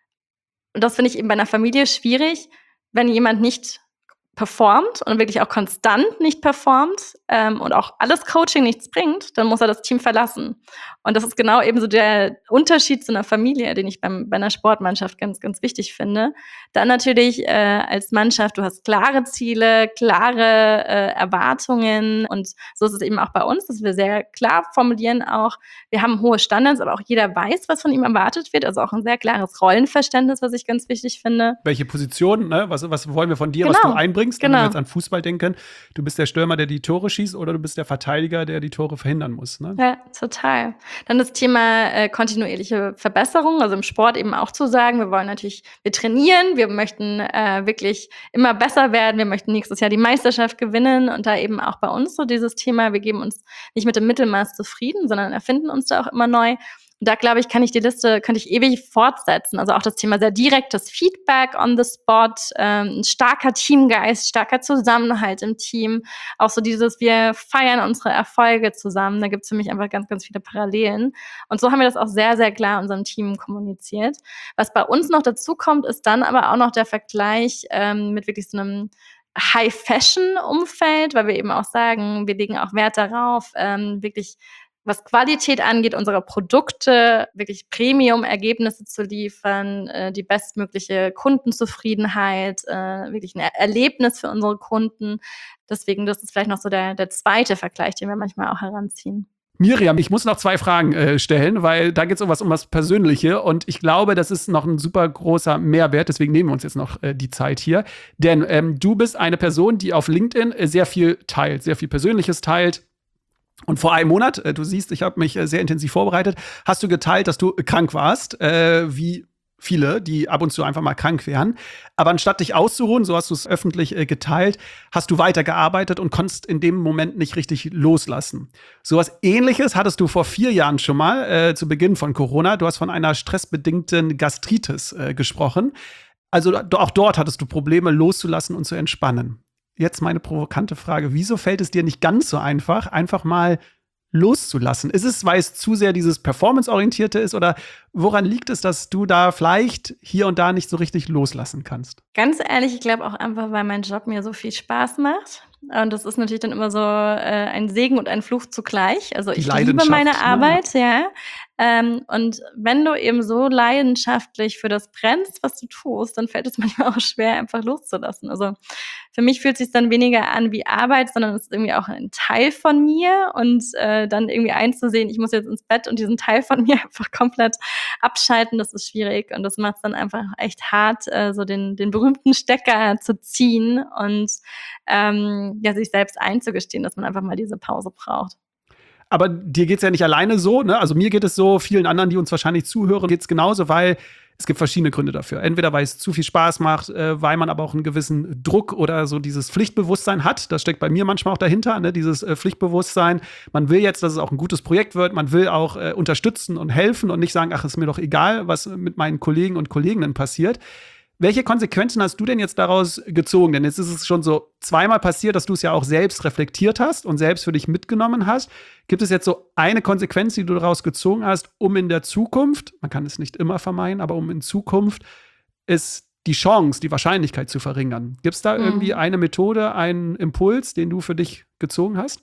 und das finde ich eben bei einer Familie schwierig, wenn jemand nicht performt und wirklich auch konstant nicht performt ähm, und auch alles Coaching nichts bringt, dann muss er das Team verlassen. Und das ist genau eben so der Unterschied zu einer Familie, den ich beim, bei einer Sportmannschaft ganz, ganz wichtig finde. Dann natürlich äh, als Mannschaft, du hast klare Ziele, klare äh, Erwartungen und so ist es eben auch bei uns, dass wir sehr klar formulieren auch, wir haben hohe Standards, aber auch jeder weiß, was von ihm erwartet wird, also auch ein sehr klares Rollenverständnis, was ich ganz wichtig finde. Welche Position, ne? was, was wollen wir von dir, Genau. was du einbringst? Wenn Genau. wir jetzt an Fußball denken, du bist der Stürmer, der die Tore schießt oder du bist der Verteidiger, der die Tore verhindern muss. Ne? Ja, total. Dann das Thema äh, kontinuierliche Verbesserung, also im Sport eben auch zu sagen, wir wollen natürlich, wir trainieren, wir möchten äh, wirklich immer besser werden, wir möchten nächstes Jahr die Meisterschaft gewinnen und da eben auch bei uns so dieses Thema, wir geben uns nicht mit dem Mittelmaß zufrieden, sondern erfinden uns da auch immer neu. Und da, glaube ich, kann ich die Liste, könnte ich ewig fortsetzen. Also auch das Thema sehr direktes Feedback on the spot, ähm, ein starker Teamgeist, starker Zusammenhalt im Team. Auch so dieses, wir feiern unsere Erfolge zusammen. Da gibt es für mich einfach ganz, ganz viele Parallelen. Und so haben wir das auch sehr, sehr klar unserem Team kommuniziert. Was bei uns noch dazu kommt, ist dann aber auch noch der Vergleich ähm, mit wirklich so einem High-Fashion-Umfeld, weil wir eben auch sagen, wir legen auch Wert darauf, ähm, wirklich was Qualität angeht, unsere Produkte, wirklich Premium-Ergebnisse zu liefern, äh, die bestmögliche Kundenzufriedenheit, äh, wirklich ein Erlebnis für unsere Kunden. Deswegen, das ist vielleicht noch so der, der zweite Vergleich, den wir manchmal auch heranziehen. Miriam, ich muss noch zwei Fragen äh, stellen, weil da geht es um was, um was Persönliche und ich glaube, das ist noch ein super großer Mehrwert, deswegen nehmen wir uns jetzt noch äh, die Zeit hier. Denn ähm, du bist eine Person, die auf LinkedIn äh, sehr viel teilt, sehr viel Persönliches teilt. Und vor einem Monat, äh, du siehst, ich habe mich äh, sehr intensiv vorbereitet, hast du geteilt, dass du krank warst, äh, wie viele, die ab und zu einfach mal krank wären. Aber anstatt dich auszuruhen, so hast du es öffentlich äh, geteilt, hast du weitergearbeitet und konntest in dem Moment nicht richtig loslassen. So was Ähnliches hattest du vor vier Jahren schon mal, äh, zu Beginn von Corona. Du hast von einer stressbedingten Gastritis äh, gesprochen. Also auch dort hattest du Probleme, loszulassen und zu entspannen. Jetzt meine provokante Frage, wieso fällt es dir nicht ganz so einfach, einfach mal loszulassen? Ist es, weil es zu sehr dieses Performance-Orientierte ist oder woran liegt es, dass du da vielleicht hier und da nicht so richtig loslassen kannst? Ganz ehrlich, ich glaube auch einfach, weil mein Job mir so viel Spaß macht. Und das ist natürlich dann immer so äh, ein Segen und ein Fluch zugleich. Also ich liebe meine Arbeit, ne? Ja. Ähm, und wenn du eben so leidenschaftlich für das brennst, was du tust, dann fällt es manchmal auch schwer, einfach loszulassen. Also für mich fühlt es sich dann weniger an wie Arbeit, sondern es ist irgendwie auch ein Teil von mir. Und äh, dann irgendwie einzusehen, ich muss jetzt ins Bett und diesen Teil von mir einfach komplett abschalten, das ist schwierig. Und das macht es dann einfach echt hart, äh, so den, den berühmten Stecker zu ziehen und ähm, ja, sich selbst einzugestehen, dass man einfach mal diese Pause braucht. Aber dir geht's ja nicht alleine so, ne? Also mir geht es so, vielen anderen, die uns wahrscheinlich zuhören, geht's genauso, weil es gibt verschiedene Gründe dafür. Entweder weil es zu viel Spaß macht, äh, weil man aber auch einen gewissen Druck oder so dieses Pflichtbewusstsein hat. Das steckt bei mir manchmal auch dahinter, ne? Dieses äh, Pflichtbewusstsein. Man will jetzt, dass es auch ein gutes Projekt wird. Man will auch äh, unterstützen und helfen und nicht sagen, ach, ist mir doch egal, was mit meinen Kollegen und Kolleginnen passiert. Welche Konsequenzen hast du denn jetzt daraus gezogen? Denn jetzt ist es schon so zweimal passiert, dass du es ja auch selbst reflektiert hast und selbst für dich mitgenommen hast. Gibt es jetzt so eine Konsequenz, die du daraus gezogen hast, um in der Zukunft, man kann es nicht immer vermeiden, aber um in Zukunft es die Chance, die Wahrscheinlichkeit zu verringern? Gibt es da mhm. irgendwie eine Methode, einen Impuls, den du für dich gezogen hast?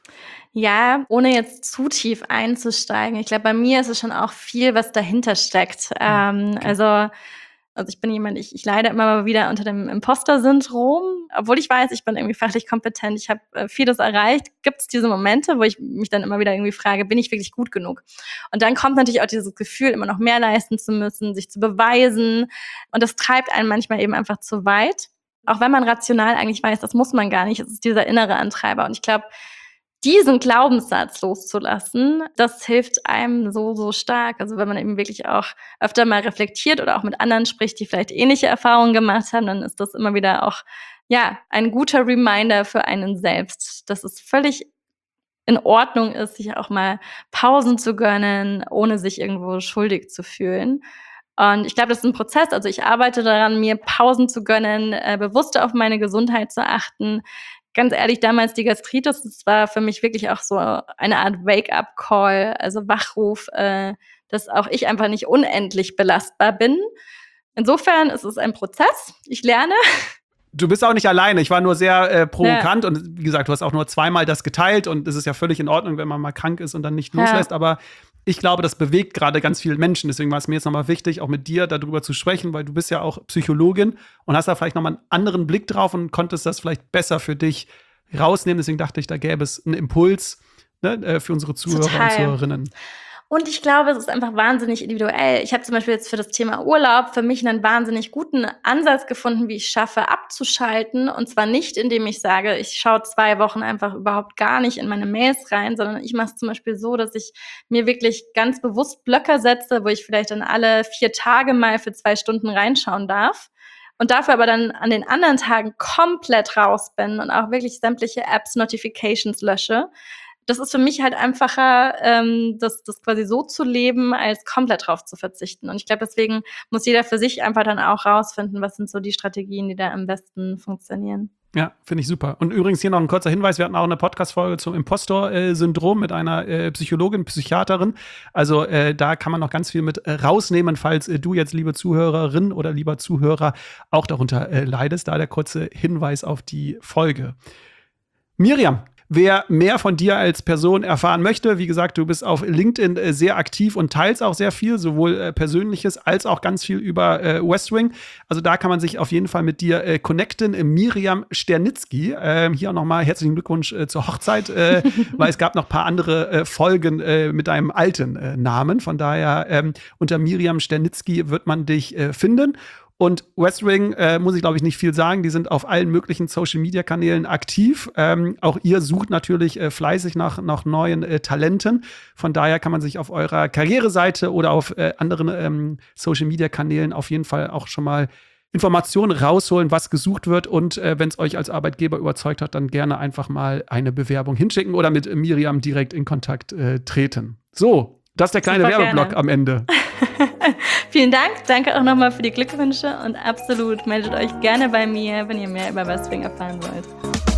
Ja, ohne jetzt zu tief einzusteigen. Ich glaube, bei mir ist es schon auch viel, was dahinter steckt. Ähm, okay. Also Also ich bin jemand, ich, ich leide immer mal wieder unter dem Imposter-Syndrom. Obwohl ich weiß, ich bin irgendwie fachlich kompetent, ich habe äh, vieles erreicht, gibt es diese Momente, wo ich mich dann immer wieder irgendwie frage, bin ich wirklich gut genug? Und dann kommt natürlich auch dieses Gefühl, immer noch mehr leisten zu müssen, sich zu beweisen. Und das treibt einen manchmal eben einfach zu weit. Auch wenn man rational eigentlich weiß, das muss man gar nicht. Es ist dieser innere Antreiber. Und ich glaube, diesen Glaubenssatz loszulassen, das hilft einem so, so stark. Also wenn man eben wirklich auch öfter mal reflektiert oder auch mit anderen spricht, die vielleicht ähnliche Erfahrungen gemacht haben, dann ist das immer wieder auch, ja, ein guter Reminder für einen selbst, dass es völlig in Ordnung ist, sich auch mal Pausen zu gönnen, ohne sich irgendwo schuldig zu fühlen. Und ich glaube, das ist ein Prozess. Also ich arbeite daran, mir Pausen zu gönnen, äh, bewusster auf meine Gesundheit zu achten. Ganz ehrlich, damals die Gastritis, das war für mich wirklich auch so eine Art Wake-up-Call, also Wachruf, äh, dass auch ich einfach nicht unendlich belastbar bin. Insofern ist es ein Prozess. Ich lerne. Du bist auch nicht alleine. Ich war nur sehr äh, provokant. Ja. Und wie gesagt, du hast auch nur zweimal das geteilt. Und es ist ja völlig in Ordnung, wenn man mal krank ist und dann nicht loslässt. Ja. Aber ich glaube, das bewegt gerade ganz viele Menschen. Deswegen war es mir jetzt nochmal wichtig, auch mit dir darüber zu sprechen, weil du bist ja auch Psychologin und hast da vielleicht nochmal einen anderen Blick drauf und konntest das vielleicht besser für dich rausnehmen. Deswegen dachte ich, da gäbe es einen Impuls, ne, für unsere Zuhörer Total. und Zuhörerinnen. Und ich glaube, es ist einfach wahnsinnig individuell. Ich habe zum Beispiel jetzt für das Thema Urlaub für mich einen wahnsinnig guten Ansatz gefunden, wie ich schaffe, abzuschalten. Und zwar nicht, indem ich sage, ich schaue zwei Wochen einfach überhaupt gar nicht in meine Mails rein, sondern ich mache es zum Beispiel so, dass ich mir wirklich ganz bewusst Blöcke setze, wo ich vielleicht dann alle vier Tage mal für zwei Stunden reinschauen darf. Und dafür aber dann an den anderen Tagen komplett raus bin und auch wirklich sämtliche Apps, Notifications lösche. Das ist für mich halt einfacher, ähm, das, das quasi so zu leben, als komplett drauf zu verzichten. Und ich glaube, deswegen muss jeder für sich einfach dann auch rausfinden, was sind so die Strategien, die da am besten funktionieren. Ja, finde ich super. Und übrigens hier noch ein kurzer Hinweis, wir hatten auch eine Podcast-Folge zum Impostor-Syndrom mit einer äh, Psychologin, Psychiaterin. Also äh, da kann man noch ganz viel mit äh, rausnehmen, falls äh, du jetzt, liebe Zuhörerin oder lieber Zuhörer, auch darunter äh, leidest. Da der kurze Hinweis auf die Folge. Miriam, Wer mehr von dir als Person erfahren möchte, wie gesagt, du bist auf LinkedIn äh, sehr aktiv und teilst auch sehr viel, sowohl äh, Persönliches als auch ganz viel über äh, West Wing. Also da kann man sich auf jeden Fall mit dir äh, connecten. Miriam Sternitzky, äh, hier auch nochmal herzlichen Glückwunsch äh, zur Hochzeit, äh, weil es gab noch ein paar andere äh, Folgen äh, mit deinem alten äh, Namen. Von daher ähm, unter Miriam Sternitzky wird man dich äh, finden. Und West Wing, äh, muss ich glaube ich nicht viel sagen, die sind auf allen möglichen Social-Media-Kanälen aktiv. Ähm, auch ihr sucht natürlich äh, fleißig nach, nach neuen äh, Talenten. Von daher kann man sich auf eurer Karriereseite oder auf äh, anderen ähm, Social-Media-Kanälen auf jeden Fall auch schon mal Informationen rausholen, was gesucht wird. Und äh, wenn es euch als Arbeitgeber überzeugt hat, dann gerne einfach mal eine Bewerbung hinschicken oder mit Miriam direkt in Kontakt äh, treten. So. Das ist der kleine Super Werbeblock gerne. am Ende. Vielen Dank. Danke auch nochmal für die Glückwünsche und absolut meldet euch gerne bei mir, wenn ihr mehr über West Wing erfahren wollt.